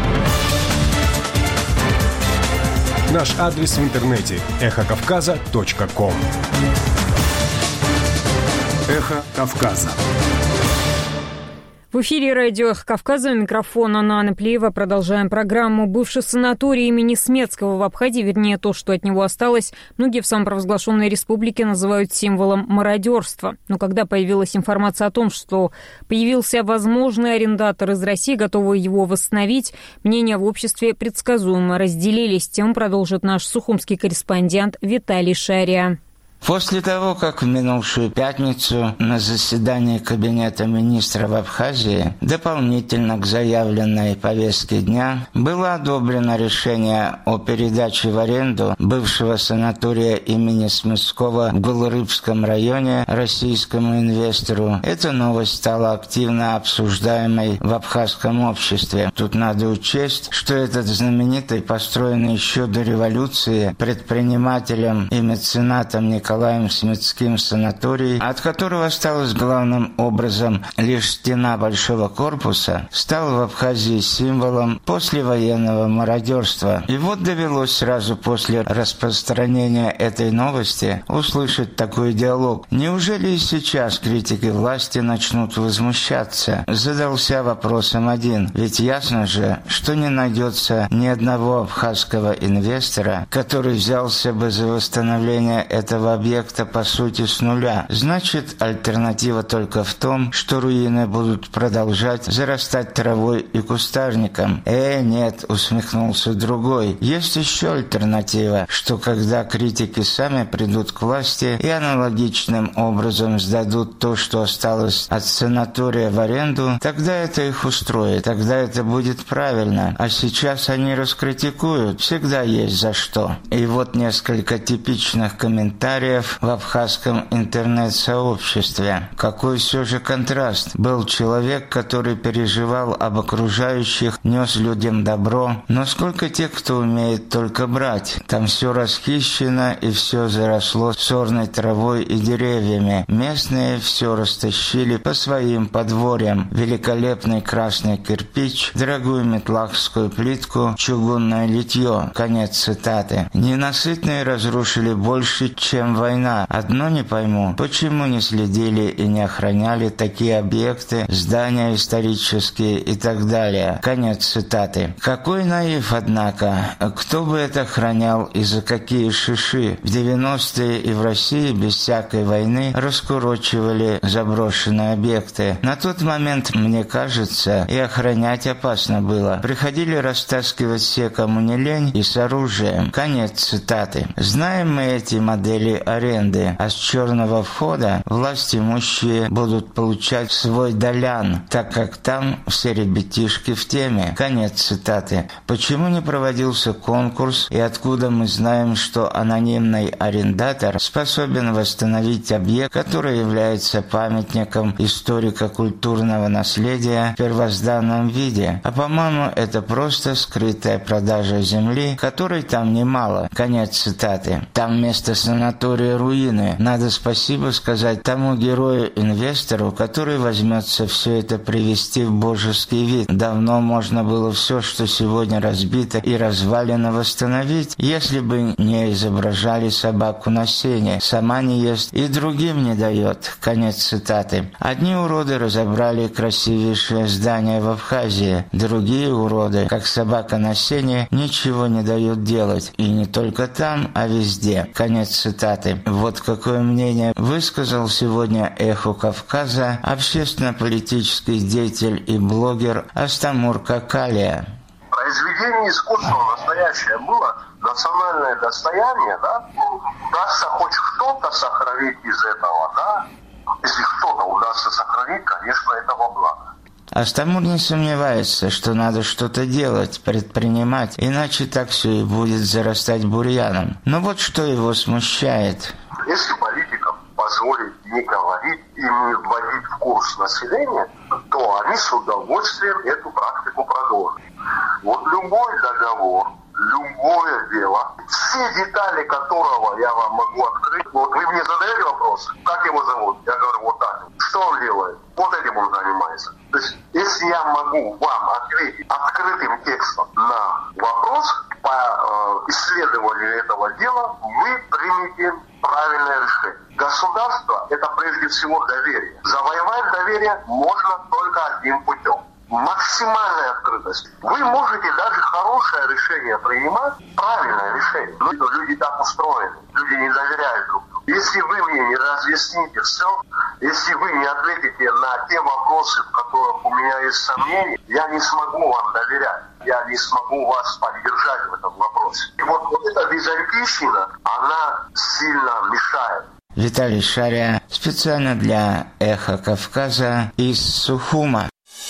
Наш адрес в интернете – эхо кавказа точка ком. Эхо Кавказа. В эфире радио «Эхо Кавказа», у микрофона Анна Плеева. Продолжаем программу. Бывший санаторий имени Смецкого в Абхазии, вернее, то, что от него осталось, многие в самопровозглашенной республике называют символом мародерства. Но когда появилась информация о том, что появился возможный арендатор из России, готовый его восстановить, мнения в обществе предсказуемо разделились. Тем продолжит наш сухумский корреспондент Виталий Шария. После того, как в минувшую пятницу на заседании Кабинета министров Абхазии дополнительно к заявленной повестке дня было одобрено решение о передаче в аренду бывшего санатория имени Смыцкого в Голорыбском районе российскому инвестору, эта новость стала активно обсуждаемой в абхазском обществе. Тут надо учесть, что этот знаменитый, построенный еще до революции предпринимателем и меценатом Николаем Николаем Смицким санаторий, от которого осталась главным образом лишь стена большого корпуса, стал в Абхазии символом послевоенного мародерства. И вот довелось сразу после распространения этой новости услышать такой диалог. Неужели и сейчас критики власти начнут возмущаться? Задался вопросом один. Ведь ясно же, что не найдется ни одного абхазского инвестора, который взялся бы за восстановление этого объекта по сути с нуля. Значит, альтернатива только в том, что руины будут продолжать зарастать травой и кустарником. Э, нет, усмехнулся другой. Есть еще альтернатива, что когда критики сами придут к власти и аналогичным образом сдадут то, что осталось от санатория в аренду, тогда это их устроит, тогда это будет правильно. А сейчас они раскритикуют, всегда есть за что. И вот несколько типичных комментариев в абхазском интернет-сообществе. Какой все же контраст. Был человек, который переживал об окружающих, нес людям добро, но сколько тех, кто умеет только брать. Там все расхищено и все заросло сорной травой и деревьями. Местные все растащили по своим подворьям. Великолепный красный кирпич, дорогую метлахскую плитку, чугунное литье. Конец цитаты. Ненасытные разрушили больше, чем война. Одно не пойму, почему не следили и не охраняли такие объекты, здания исторические и так далее. Конец цитаты. Какой наив, однако. Кто бы это охранял и за какие шиши? В девяностые и в России без всякой войны раскурочивали заброшенные объекты. На тот момент, мне кажется, и охранять опасно было. Приходили растаскивать все, кому не лень, и с оружием. Конец цитаты. Знаем мы эти модели аренды, а с черного входа власть имущие будут получать свой долян, так как там все ребятишки в теме. Конец цитаты. Почему не проводился конкурс и откуда мы знаем, что анонимный арендатор способен восстановить объект, который является памятником историко-культурного наследия в первозданном виде? А по-моему, это просто скрытая продажа земли, которой там немало. Конец цитаты. Там вместо санатория руины. Надо спасибо сказать тому герою-инвестору, который возьмется все это привести в божеский вид. Давно можно было все, что сегодня разбито и развалено, восстановить, если бы не изображали собаку на сене. Сама не ест и другим не дает. Конец цитаты. Одни уроды разобрали красивейшее здание в Абхазии, другие уроды, как собака на сене, ничего не дают делать. И не только там, а везде. Конец цитаты. Вот какое мнение высказал сегодня «Эхо Кавказа» общественно-политический деятель и блогер Астамур Какалия. Произведение искусства настоящее было, национальное достояние, да? Удастся хоть что-то сохранить из этого, да? Если что-то удастся сохранить, конечно, это во благо. Астамур не сомневается, что надо что-то делать, предпринимать, иначе так все и будет зарастать бурьяном. Но вот что его смущает. Если политикам позволить не говорить и не вводить в курс населения, то они с удовольствием эту практику продолжат. Вот любой договор, любое дело, все детали которого я вам могу открыть. Вот вы мне задаете вопрос, как его зовут? Я говорю, вот так. Что он делает? Вот этим он занимается. То есть, если я могу вам ответить открытым текстом на вопрос по э, исследованию этого дела, вы примете правильное решение. Государство – это прежде всего доверие. Завоевать доверие можно только одним путем. Максимальная открытость. Вы можете даже хорошее решение принимать, правильное решение. Но люди так устроены, люди не доверяют друг другу. Если вы мне не разъясните все, если вы не ответите на те вопросы, в которых у меня есть сомнения, я не смогу вам доверять. Я не смогу вас поддержать в этом вопросе. И вот, вот эта византийщина, она сильно мешает. Виталий Шаря, специально для «Эхо Кавказа» из Сухума.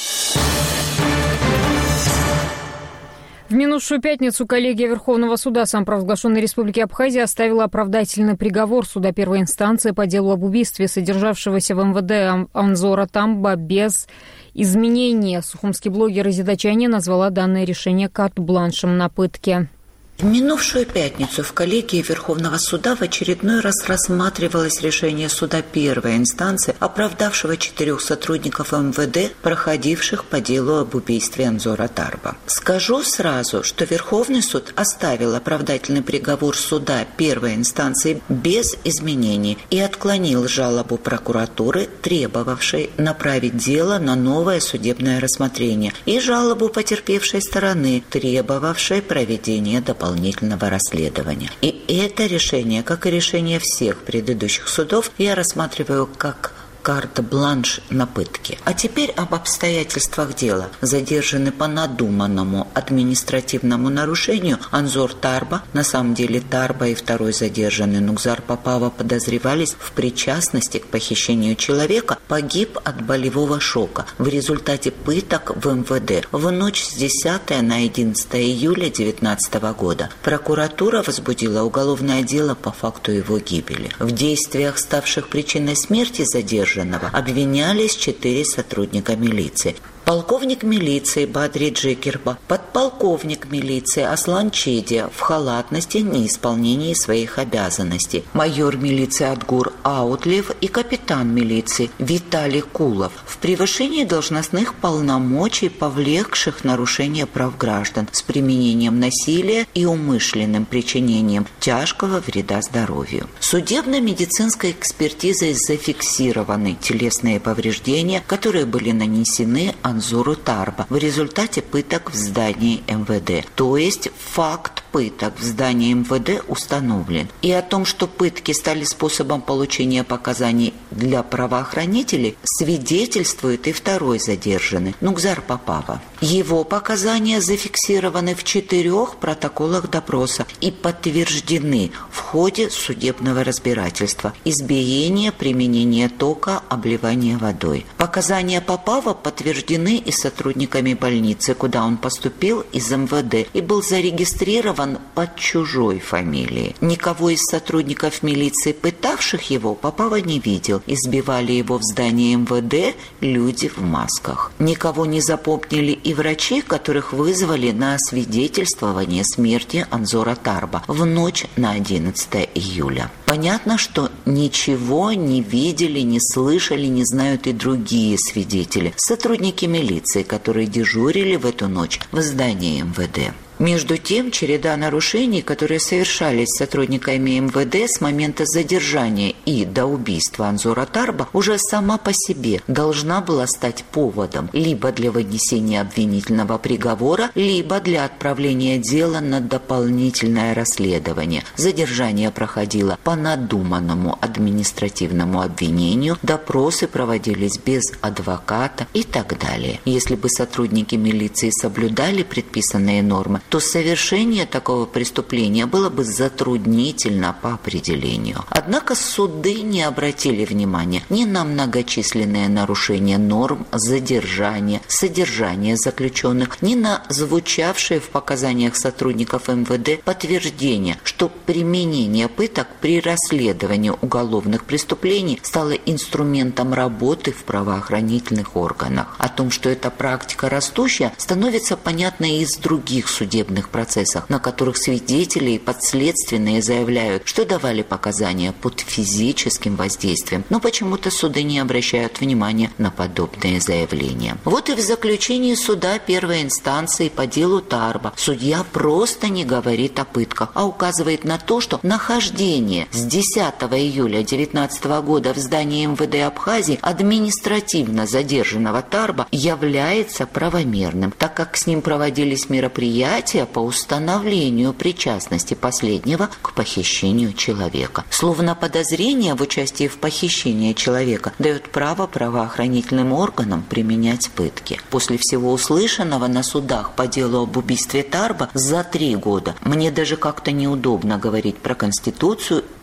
В минувшую пятницу коллегия Верховного суда самопровозглашенной Республики Абхазия оставила оправдательный приговор суда первой инстанции по делу об убийстве содержавшегося в МВД Анзора Тарба без изменения. Сухумский блогер Изида Чайне назвала данное решение карт-бланшем на пытки. В минувшую пятницу в коллегии Верховного суда в очередной раз рассматривалось решение суда первой инстанции, оправдавшего четырех сотрудников МВД, проходивших по делу об убийстве Анзора Тарба. Скажу сразу, что Верховный суд оставил оправдательный приговор суда первой инстанции без изменений и отклонил жалобу прокуратуры, требовавшей направить дело на новое судебное рассмотрение, и жалобу потерпевшей стороны, требовавшей проведения дополнительного дополнительного расследования. И это решение, как и решение всех предыдущих судов, я рассматриваю как карт-бланш на пытки. А теперь об обстоятельствах дела. Задержанный по надуманному административному нарушению Анзор Тарба, на самом деле Тарба и второй задержанный Нугзар Папава подозревались в причастности к похищению человека, погиб от болевого шока в результате пыток в МВД в ночь с десятого на одиннадцатое июля две тысячи девятнадцатого года. Прокуратура возбудила уголовное дело по факту его гибели. В действиях, ставших причиной смерти задержанного, обвинялись четыре сотрудника милиции. Полковник милиции Бадри Джекерба, подполковник милиции Аслан Чедия в халатности, неисполнении своих обязанностей, майор милиции Адгур Аутлев и капитан милиции Виталий Кулов в превышении должностных полномочий, повлекших нарушение прав граждан с применением насилия и умышленным причинением тяжкого вреда здоровью. Судебно-медицинской экспертизой зафиксированы телесные повреждения, которые были нанесены Анзору Тарба в результате пыток в здании МВД. То есть факт пыток в здании МВД установлен. И о том, что пытки стали способом получения показаний для правоохранителей, свидетельствует и второй задержанный Нугзар Папава. Его показания зафиксированы в четырех протоколах допроса и подтверждены в ходе судебного разбирательства: избиение, применение тока, обливание водой. Показания Папава подтверждены и сотрудниками больницы, куда он поступил из МВД и был зарегистрирован под чужой фамилией. Никого из сотрудников милиции, пытавших его, Папава не видел. Избивали его в здании МВД люди в масках. Никого не запомнили и врачи, которых вызвали на освидетельствование смерти Анзора Тарба в ночь на одиннадцатое июля. Понятно, что ничего не видели, не слышали, не знают и другие свидетели, сотрудники милиции, которые дежурили в эту ночь в здании МВД. Между тем, череда нарушений, которые совершались сотрудниками МВД с момента задержания и до убийства Анзора Тарба, уже сама по себе должна была стать поводом либо для вынесения обвинительного приговора, либо для отправления дела на дополнительное расследование. Задержание проходило по надуманному административному обвинению, допросы проводились без адвоката и так далее. Если бы сотрудники милиции соблюдали предписанные нормы, то совершение такого преступления было бы затруднительно по определению. Однако суды не обратили внимания ни на многочисленные нарушения норм задержания, содержания заключенных, ни на звучавшие в показаниях сотрудников МВД подтверждение, что применение пыток при расследовании уголовных преступлений стало инструментом работы в правоохранительных органах. О том, что эта практика растущая, становится понятно и из других судебных процессах, на которых свидетели и подследственные заявляют, что давали показания под физическим воздействием, но почему-то суды не обращают внимания на подобные заявления. Вот и в заключении суда первой инстанции по делу Тарба судья просто не говорит о пытках, а указывает на то, что нахождение с десятого июля две тысячи девятнадцатого года в здании МВД Абхазии административно задержанного Тарба является правомерным, так как с ним проводились мероприятия по установлению причастности последнего к похищению человека. Словно подозрение в участии в похищении человека дает право правоохранительным органам применять пытки. После всего услышанного на судах по делу об убийстве Тарба за три года мне даже как-то неудобно говорить про Конституцию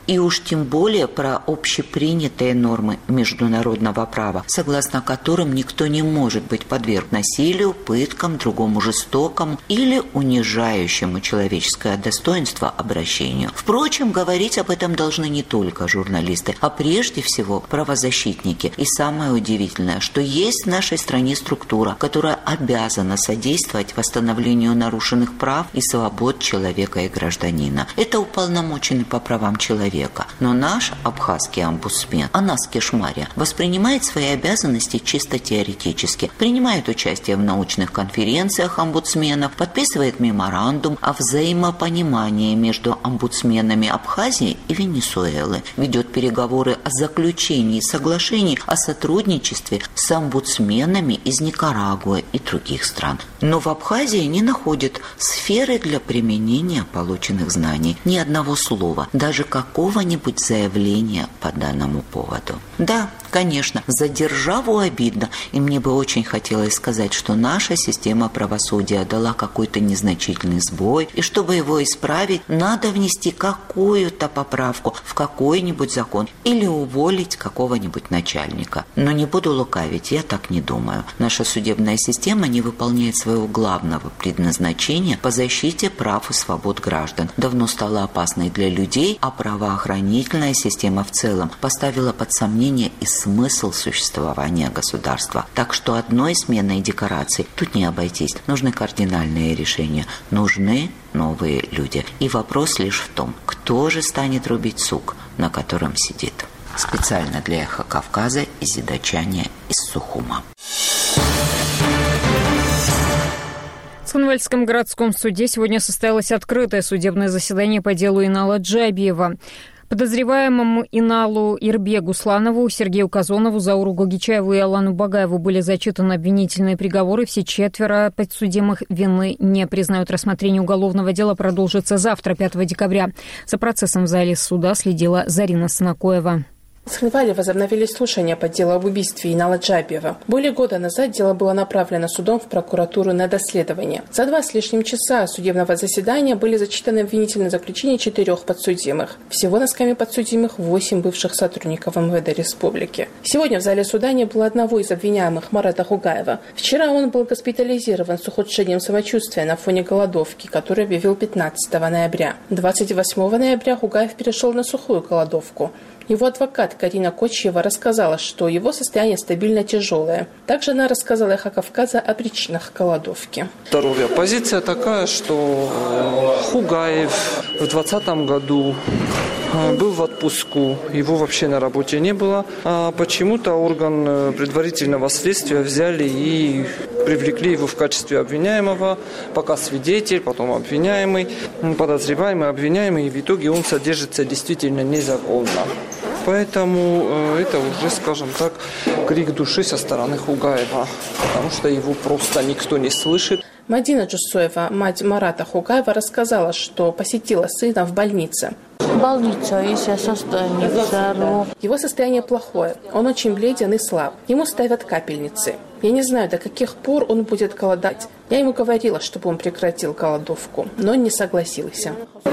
и уж тем более про общепринятые нормы международного права, согласно которым никто не может быть подверг насилию, пыткам, другому жестокому или унижающему человеческое достоинство обращению. Впрочем, говорить об этом должны не только журналисты, а прежде всего правозащитники. И самое удивительное, что есть в нашей стране структура, которая обязана содействовать восстановлению нарушенных прав и свобод человека и гражданина. Это уполномоченный по правам человека. Но наш абхазский омбудсмен Анас Кешмария воспринимает свои обязанности чисто теоретически, принимает участие в научных конференциях омбудсменов, подписывает меморандум о взаимопонимании между омбудсменами Абхазии и Венесуэлы, ведет переговоры о заключении соглашений о сотрудничестве с омбудсменами из Никарагуа и других стран. Но в Абхазии не находит сферы для применения полученных знаний, ни одного слова, даже какого-нибудь заявления по данному поводу. Да, конечно, за державу обидно, и мне бы очень хотелось сказать, что наша система правосудия дала какой-то незначительный сбой, и чтобы его исправить, надо внести какую-то поправку в какой-нибудь закон или уволить какого-нибудь начальника. Но не буду лукавить, я так не думаю. Наша судебная система не выполняет своего главного предназначения по защите прав и свобод граждан. Давно стала опасной для людей, а правоохранительная система в целом поставила под сомнение и смысл существования государства. Так что одной сменой декораций тут не обойтись. Нужны кардинальные решения. Нужны новые люди. И вопрос лишь в том, кто же станет рубить сук, на котором сидит. Специально для «Эхо Кавказа» из Зидачания из Сухума. В Цхинвальском городском суде сегодня состоялось открытое судебное заседание по делу Инала Джабиева. Подозреваемому Иналу Ирбегу Сланову, Сергею Казонову, Зауру Гогичаеву и Алану Багаеву были зачитаны обвинительные приговоры. Все четверо подсудимых вины не признают. Рассмотрение уголовного дела продолжится завтра, пятого декабря. За процессом в зале суда следила Зарина Снакоева. В Цхинвале возобновились слушания по делу об убийстве Инала Джабиева. Более года назад дело было направлено судом в прокуратуру на доследование. За два с лишним часа судебного заседания были зачитаны обвинительные заключения четырех подсудимых. Всего носками подсудимых восемь бывших сотрудников МВД республики. Сегодня в зале суда не было одного из обвиняемых, Марата Хугаева. Вчера он был госпитализирован с ухудшением самочувствия на фоне голодовки, которую объявил пятнадцатого ноября. двадцать восьмого ноября Хугаев перешел на сухую голодовку. Его адвокат Карина Кочьева рассказала, что его состояние стабильно тяжелое. Также она рассказала «Эхо Кавказа» о причинах голодовки. Здоровье. Позиция такая, что Хугаев в двадцатом году был в отпуску, его вообще на работе не было. А почему-то орган предварительного следствия взяли и привлекли его в качестве обвиняемого, пока свидетель, потом обвиняемый, подозреваемый, обвиняемый, и в итоге он содержится действительно незаконно. Поэтому это уже, скажем так, крик души со стороны Хугаева, потому что его просто никто не слышит. Мадина Джусоева, мать Марата Хугаева, рассказала, что посетила сына в больнице. Больница, если состояние здоровье. Его состояние плохое. Он очень бледен и слаб. Ему ставят капельницы. Я не знаю, до каких пор он будет голодать. Я ему говорила, чтобы он прекратил голодовку, но он не согласился.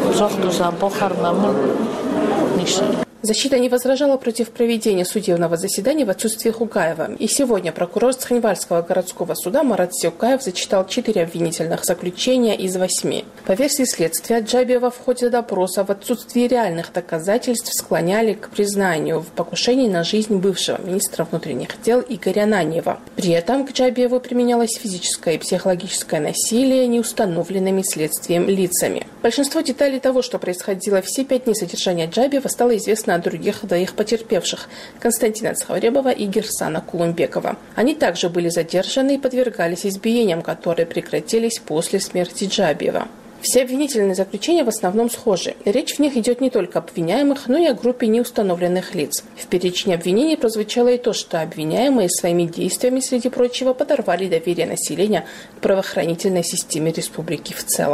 Защита не возражала против проведения судебного заседания в отсутствии Хугаева. И сегодня прокурор Цхинвальского городского суда Марат Сеукаев зачитал четыре обвинительных заключения из восьми. По версии следствия, Джабиева в ходе допроса в отсутствии реальных доказательств склоняли к признанию в покушении на жизнь бывшего министра внутренних дел Игоря Ананьева. При этом к Джабиеву применялось физическое и психологическое насилие неустановленными следствием лицами. Большинство деталей того, что происходило все пять дней содержания Джабиева, стало известно от других двоих потерпевших – Константина Цхавребова и Герсана Кулумбекова. Они также были задержаны и подвергались избиениям, которые прекратились после смерти Джабиева. Все обвинительные заключения в основном схожи. Речь в них идет не только об обвиняемых, но и о группе неустановленных лиц. В перечне обвинений прозвучало и то, что обвиняемые своими действиями, среди прочего, подорвали доверие населения к правоохранительной системе республики в целом.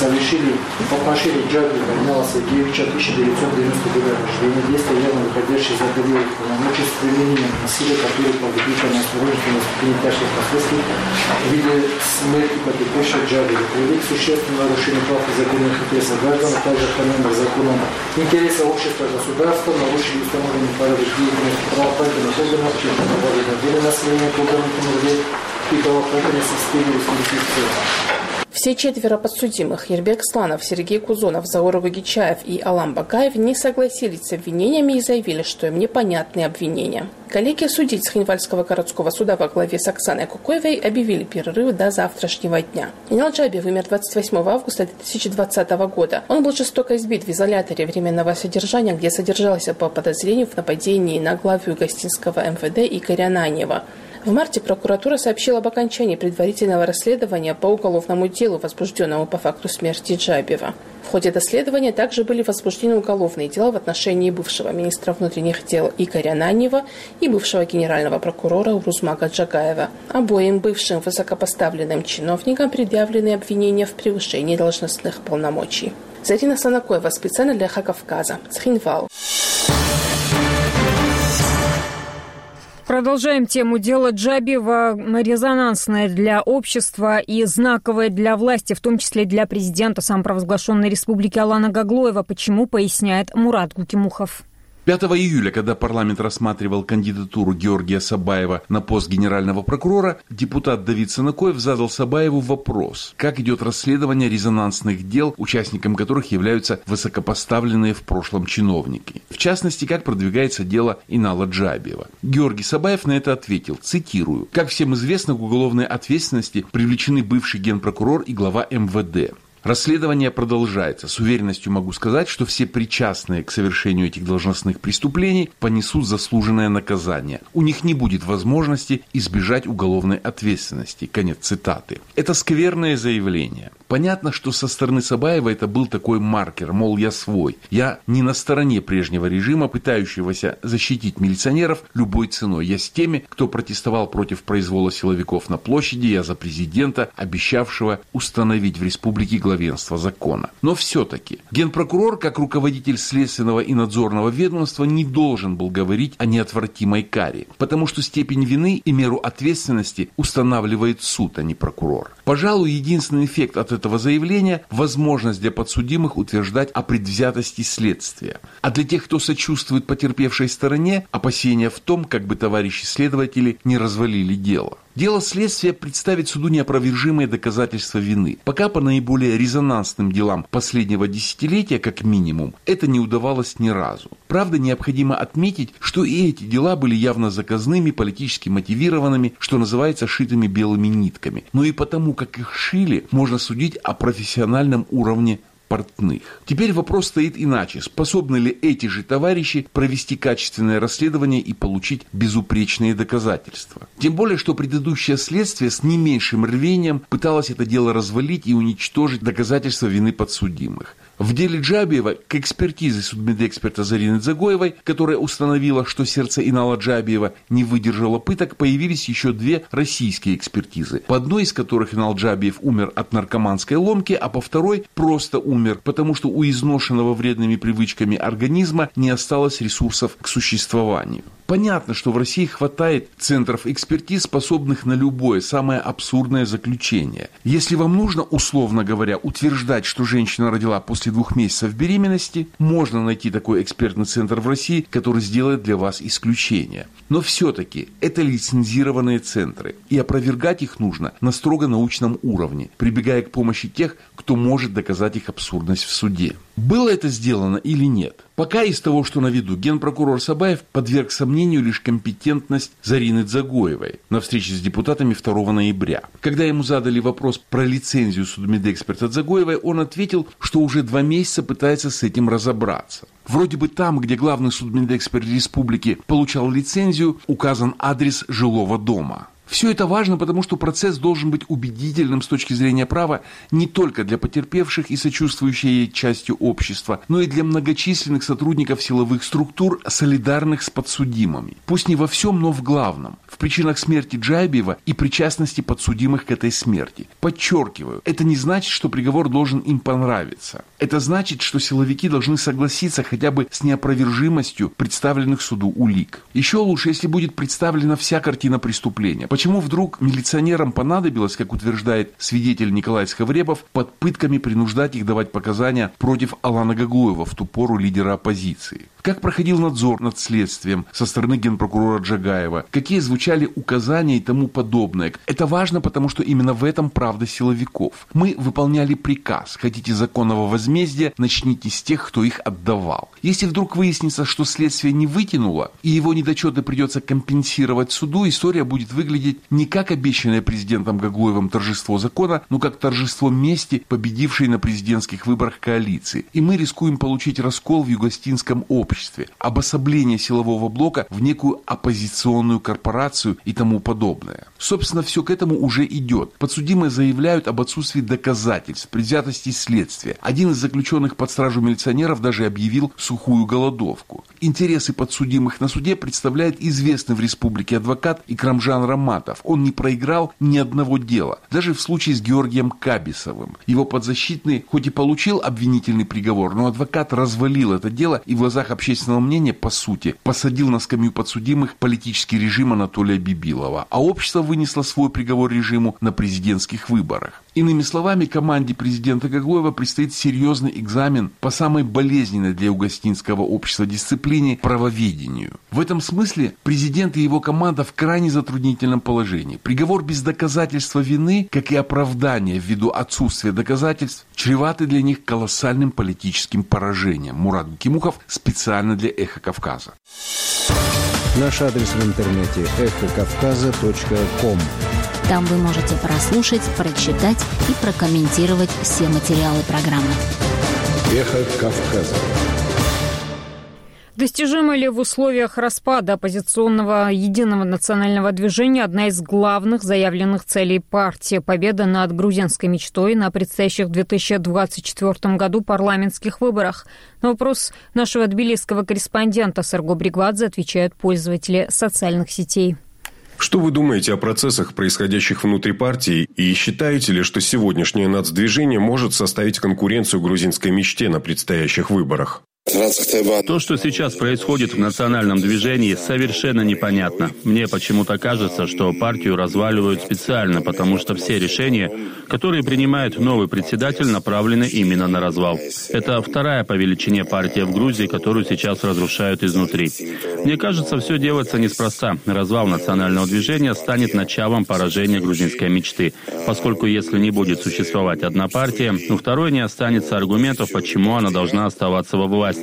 совершили по отношению к Джаберу Данила Сергеевича тысяча девятьсот девяностого года рождения, действия явно выходящие за пределы полномочий с применением насилия, которые повлекли по неосторожности наступления тяжких последствий в виде смерти потерпевшего Джабера, привели к существенному нарушению прав и законных интересов граждан, а также охраняемых законом интересов общества и государства, нарушили установленный порядок деятельности правоохранительных органов, чем добавили отдельное население по уголовному делу и правоохранительной системе республики. Все четверо подсудимых – Ербек Сланов, Сергей Кузонов, Заур Вагичаев и Алам Бакаев – не согласились с обвинениями и заявили, что им непонятны обвинения. Коллегия судей Цхинвальского городского суда во главе с Оксаной Кукоевой объявили перерыв до завтрашнего дня. Инал Джабиев умер двадцать восьмого августа две тысячи двадцатого года. Он был жестоко избит в изоляторе временного содержания, где содержался по подозрению в нападении на главу Гостинского эм вэ дэ Игоря Ананьева. В марте прокуратура сообщила об окончании предварительного расследования по уголовному делу, возбужденному по факту смерти Джабиева. В ходе доследования также были возбуждены уголовные дела в отношении бывшего министра внутренних дел Игоря Ананьева и бывшего генерального прокурора Урузмага Джагаева. Обоим бывшим высокопоставленным чиновникам предъявлены обвинения в превышении должностных полномочий. Зарина Санакоева, специально для Эхо Кавказа, Цхинвал. Продолжаем тему дела Джабиева. Резонансное для общества и знаковое для власти, в том числе для президента самопровозглашенной республики Алана Гаглоева. Почему, поясняет Мурат Гукимухов. пятого июля, когда парламент рассматривал кандидатуру Георгия Сабаева на пост генерального прокурора, депутат Давид Санакоев задал Сабаеву вопрос, как идет расследование резонансных дел, участником которых являются высокопоставленные в прошлом чиновники. В частности, как продвигается дело Инала Джабиева. Георгий Сабаев на это ответил, цитирую: «Как всем известно, к уголовной ответственности привлечены бывший генпрокурор и глава эм вэ дэ. Расследование продолжается. С уверенностью могу сказать, что все причастные к совершению этих должностных преступлений понесут заслуженное наказание. У них не будет возможности избежать уголовной ответственности». Конец цитаты. Это скверное заявление. Понятно, что со стороны Сабаева это был такой маркер, мол, я свой. Я не на стороне прежнего режима, пытающегося защитить милиционеров любой ценой. Я с теми, кто протестовал против произвола силовиков на площади. Я за президента, обещавшего установить в республике главенство закона. Но все-таки генпрокурор, как руководитель следственного и надзорного ведомства, не должен был говорить о неотвратимой каре, потому что степень вины и меру ответственности устанавливает суд, а не прокурор. Пожалуй, единственный эффект от этого заявления – возможность для подсудимых утверждать о предвзятости следствия. А для тех, кто сочувствует потерпевшей стороне, опасения в том, как бы товарищи следователи не развалили дело. Дело следствия представит суду неопровержимые доказательства вины. Пока по наиболее резонансным делам последнего десятилетия, как минимум, это не удавалось ни разу. Правда, необходимо отметить, что и эти дела были явно заказными, политически мотивированными, что называется, шитыми белыми нитками. Но и потому, как их шили, можно судить о профессиональном уровне портных. Теперь вопрос стоит иначе. Способны ли эти же товарищи провести качественное расследование и получить безупречные доказательства? Тем более, что предыдущее следствие с не меньшим рвением пыталось это дело развалить и уничтожить доказательства вины подсудимых. В деле Джабиева к экспертизе судмедэксперта Зарины Дзагоевой, которая установила, что сердце Инала Джабиева не выдержало пыток, появились еще две российские экспертизы, по одной из которых Инал Джабиев умер от наркоманской ломки, а по второй просто умер, потому что у изношенного вредными привычками организма не осталось ресурсов к существованию. Понятно, что в России хватает центров экспертиз, способных на любое, самое абсурдное заключение. Если вам нужно, условно говоря, утверждать, что женщина родила после двух месяцев беременности, можно найти такой экспертный центр в России, который сделает для вас исключение. Но все-таки это лицензированные центры, и опровергать их нужно на строго научном уровне, прибегая к помощи тех, кто может доказать их абсурдность в суде. Было это сделано или нет? Пока из того, что на виду, генпрокурор Сабаев подверг сомнению лишь компетентность Зарины Дзагоевой на встрече с депутатами второго ноября. Когда ему задали вопрос про лицензию судмедэксперта Дзагоевой, он ответил, что уже два месяца пытается с этим разобраться. Вроде бы там, где главный судмедэксперт республики получал лицензию, указан адрес жилого дома. Все это важно, потому что процесс должен быть убедительным с точки зрения права не только для потерпевших и сочувствующей ей частью общества, но и для многочисленных сотрудников силовых структур, солидарных с подсудимыми. Пусть не во всем, но в главном. В причинах смерти Джайбиева и причастности подсудимых к этой смерти. Подчеркиваю, это не значит, что приговор должен им понравиться. Это значит, что силовики должны согласиться хотя бы с неопровержимостью представленных суду улик. Еще лучше, если будет представлена вся картина преступления. Почему вдруг милиционерам понадобилось, как утверждает свидетель Николай Схавребов, под пытками принуждать их давать показания против Алана Гаглоева, в ту пору лидера оппозиции? Как проходил надзор над следствием со стороны генпрокурора Джагаева? Какие звучали указания и тому подобное? Это важно, потому что именно в этом правда силовиков. Мы выполняли приказ. Хотите законного возмездия, начните с тех, кто их отдавал. Если вдруг выяснится, что следствие не вытянуло, и его недочеты придется компенсировать суду, история будет выглядеть не как обещанное президентом Гаглоевым торжество закона, но как торжество мести, победившей на президентских выборах коалиции. И мы рискуем получить раскол в югостинском обществе. Обособление силового блока в некую оппозиционную корпорацию и тому подобное. Собственно, все к этому уже идет. Подсудимые заявляют об отсутствии доказательств, предвзятости следствия. Один из заключенных под стражу милиционеров даже объявил сухую голодовку. Интересы подсудимых на суде представляет известный в республике адвокат Икрамжан Раматов. Он не проиграл ни одного дела. Даже в случае с Георгием Кабисовым. Его подзащитный хоть и получил обвинительный приговор, но адвокат развалил это дело и в глазах общественного мнения, по сути, посадил на скамью подсудимых политический режим Анатолия Бибилова. А общество вынесло свой приговор режиму на президентских выборах. Иными словами, команде президента Гаглоева предстоит серьезный экзамен по самой болезненной для югостинского общества дисциплине – правоведению. В этом смысле президент и его команда в крайне затруднительном положении. Приговор без доказательства вины, как и оправдание ввиду отсутствия доказательств, чреваты для них колоссальным политическим поражением. Мурат Гукимухов специально для «Эхо Кавказа». Наш адрес в интернете эхо кавказа точка ком. Там вы можете прослушать, прочитать и прокомментировать все материалы программы. Эхо Кавказа. Достижима ли в условиях распада оппозиционного единого национального движения одна из главных заявленных целей партии – победа над грузинской мечтой на предстоящих в две тысячи двадцать четвёртом году парламентских выборах? На вопрос нашего тбилисского корреспондента Сарго Бригвадзе отвечают пользователи социальных сетей. Что вы думаете о процессах, происходящих внутри партии, и считаете ли, что сегодняшнее нацдвижение может составить конкуренцию грузинской мечте на предстоящих выборах? То, что сейчас происходит в национальном движении, совершенно непонятно. Мне почему-то кажется, что партию разваливают специально, потому что все решения, которые принимает новый председатель, направлены именно на развал. Это вторая по величине партия в Грузии, которую сейчас разрушают изнутри. Мне кажется, все делается неспроста. Развал национального движения станет началом поражения грузинской мечты, поскольку если не будет существовать одна партия, у второй не останется аргументов, почему она должна оставаться во власти.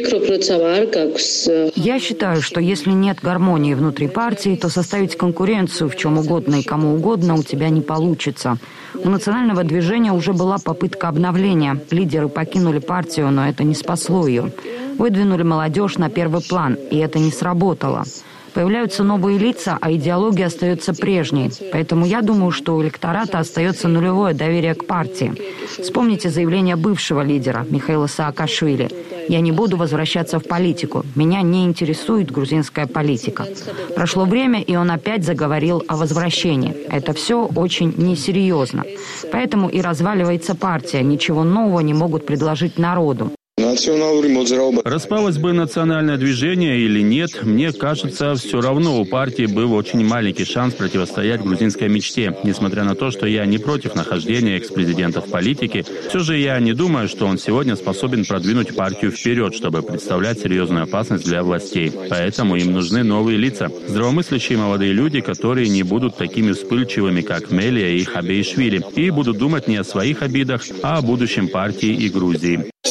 Я считаю, что если нет гармонии внутри партии, то составить конкуренцию в чем угодно и кому угодно у тебя не получится. У национального движения уже была попытка обновления. Лидеры покинули партию, но это не спасло ее. Выдвинули молодежь на первый план, и это не сработало. Появляются новые лица, а идеология остается прежней. Поэтому я думаю, что у электората остается нулевое доверие к партии. Вспомните заявление бывшего лидера Михаила Саакашвили. «Я не буду возвращаться в политику. Меня не интересует грузинская политика». Прошло время, и он опять заговорил о возвращении. Это все очень несерьезно. Поэтому и разваливается партия. Ничего нового не могут предложить народу. Распалось бы национальное движение или нет, мне кажется, все равно у партии был очень маленький шанс противостоять грузинской мечте. Несмотря на то, что я не против нахождения экс-президента в политике, все же я не думаю, что он сегодня способен продвинуть партию вперед, чтобы представлять серьезную опасность для властей. Поэтому им нужны новые лица. Здравомыслящие молодые люди, которые не будут такими вспыльчивыми, как Мелия и Хабеишвили, и будут думать не о своих обидах, а о будущем партии и Грузии.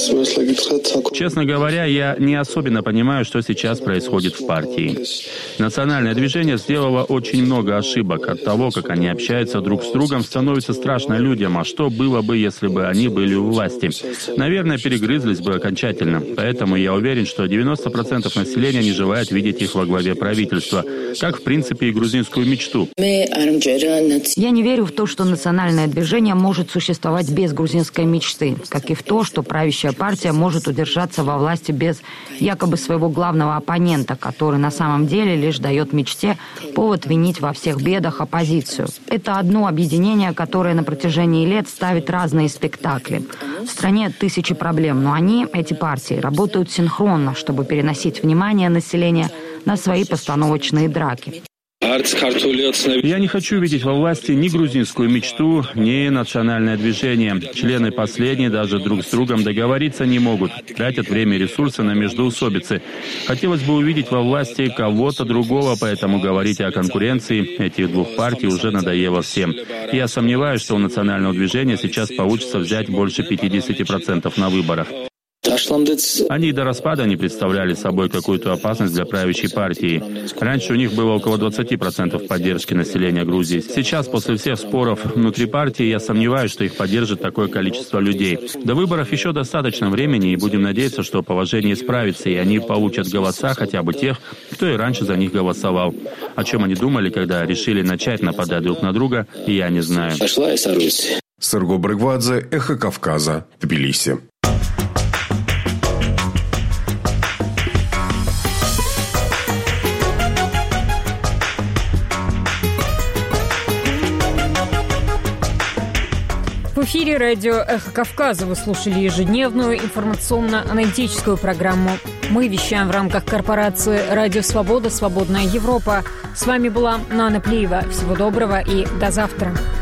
Честно говоря, я не особенно понимаю, что сейчас происходит в партии. Национальное движение сделало очень много ошибок. От того, как они общаются друг с другом, становится страшно людям. А что было бы, если бы они были у власти? Наверное, перегрызлись бы окончательно. Поэтому я уверен, что девяносто процентов населения не желает видеть их во главе правительства. Как, в принципе, и грузинскую мечту. Я не верю в то, что национальное движение может существовать без грузинской мечты, как и в то, что правящая партия может удержаться во власти без якобы своего главного оппонента, который на самом деле лишь дает мечте повод винить во всех бедах оппозицию. Это одно объединение, которое на протяжении лет ставит разные спектакли. В стране тысячи проблем, но они, эти партии, работают синхронно, чтобы переносить внимание населения на свои постановочные драки. Я не хочу видеть во власти ни грузинскую мечту, ни национальное движение. Члены последние даже друг с другом договориться не могут, тратят время и ресурсы на междоусобицы. Хотелось бы увидеть во власти кого-то другого, поэтому говорить о конкуренции этих двух партий уже надоело всем. Я сомневаюсь, что у национального движения сейчас получится взять больше пятьдесят процентов на выборах. Они до распада не представляли собой какую-то опасность для правящей партии. Раньше у них было около двадцати процентов поддержки населения Грузии. Сейчас, после всех споров внутри партии, я сомневаюсь, что их поддержит такое количество людей. До выборов еще достаточно времени, и будем надеяться, что положение исправится, и они получат голоса хотя бы тех, кто и раньше за них голосовал. О чем они думали, когда решили начать нападать друг на друга, я не знаю. Серго Брыгвадзе, Эхо Кавказа, Тбилиси. В эфире радио «Эхо Кавказа» вы слушали ежедневную информационно-аналитическую программу. Мы вещаем в рамках корпорации «Радио Свобода. Свободная Европа». С вами была Нана Плиева. Всего доброго и до завтра.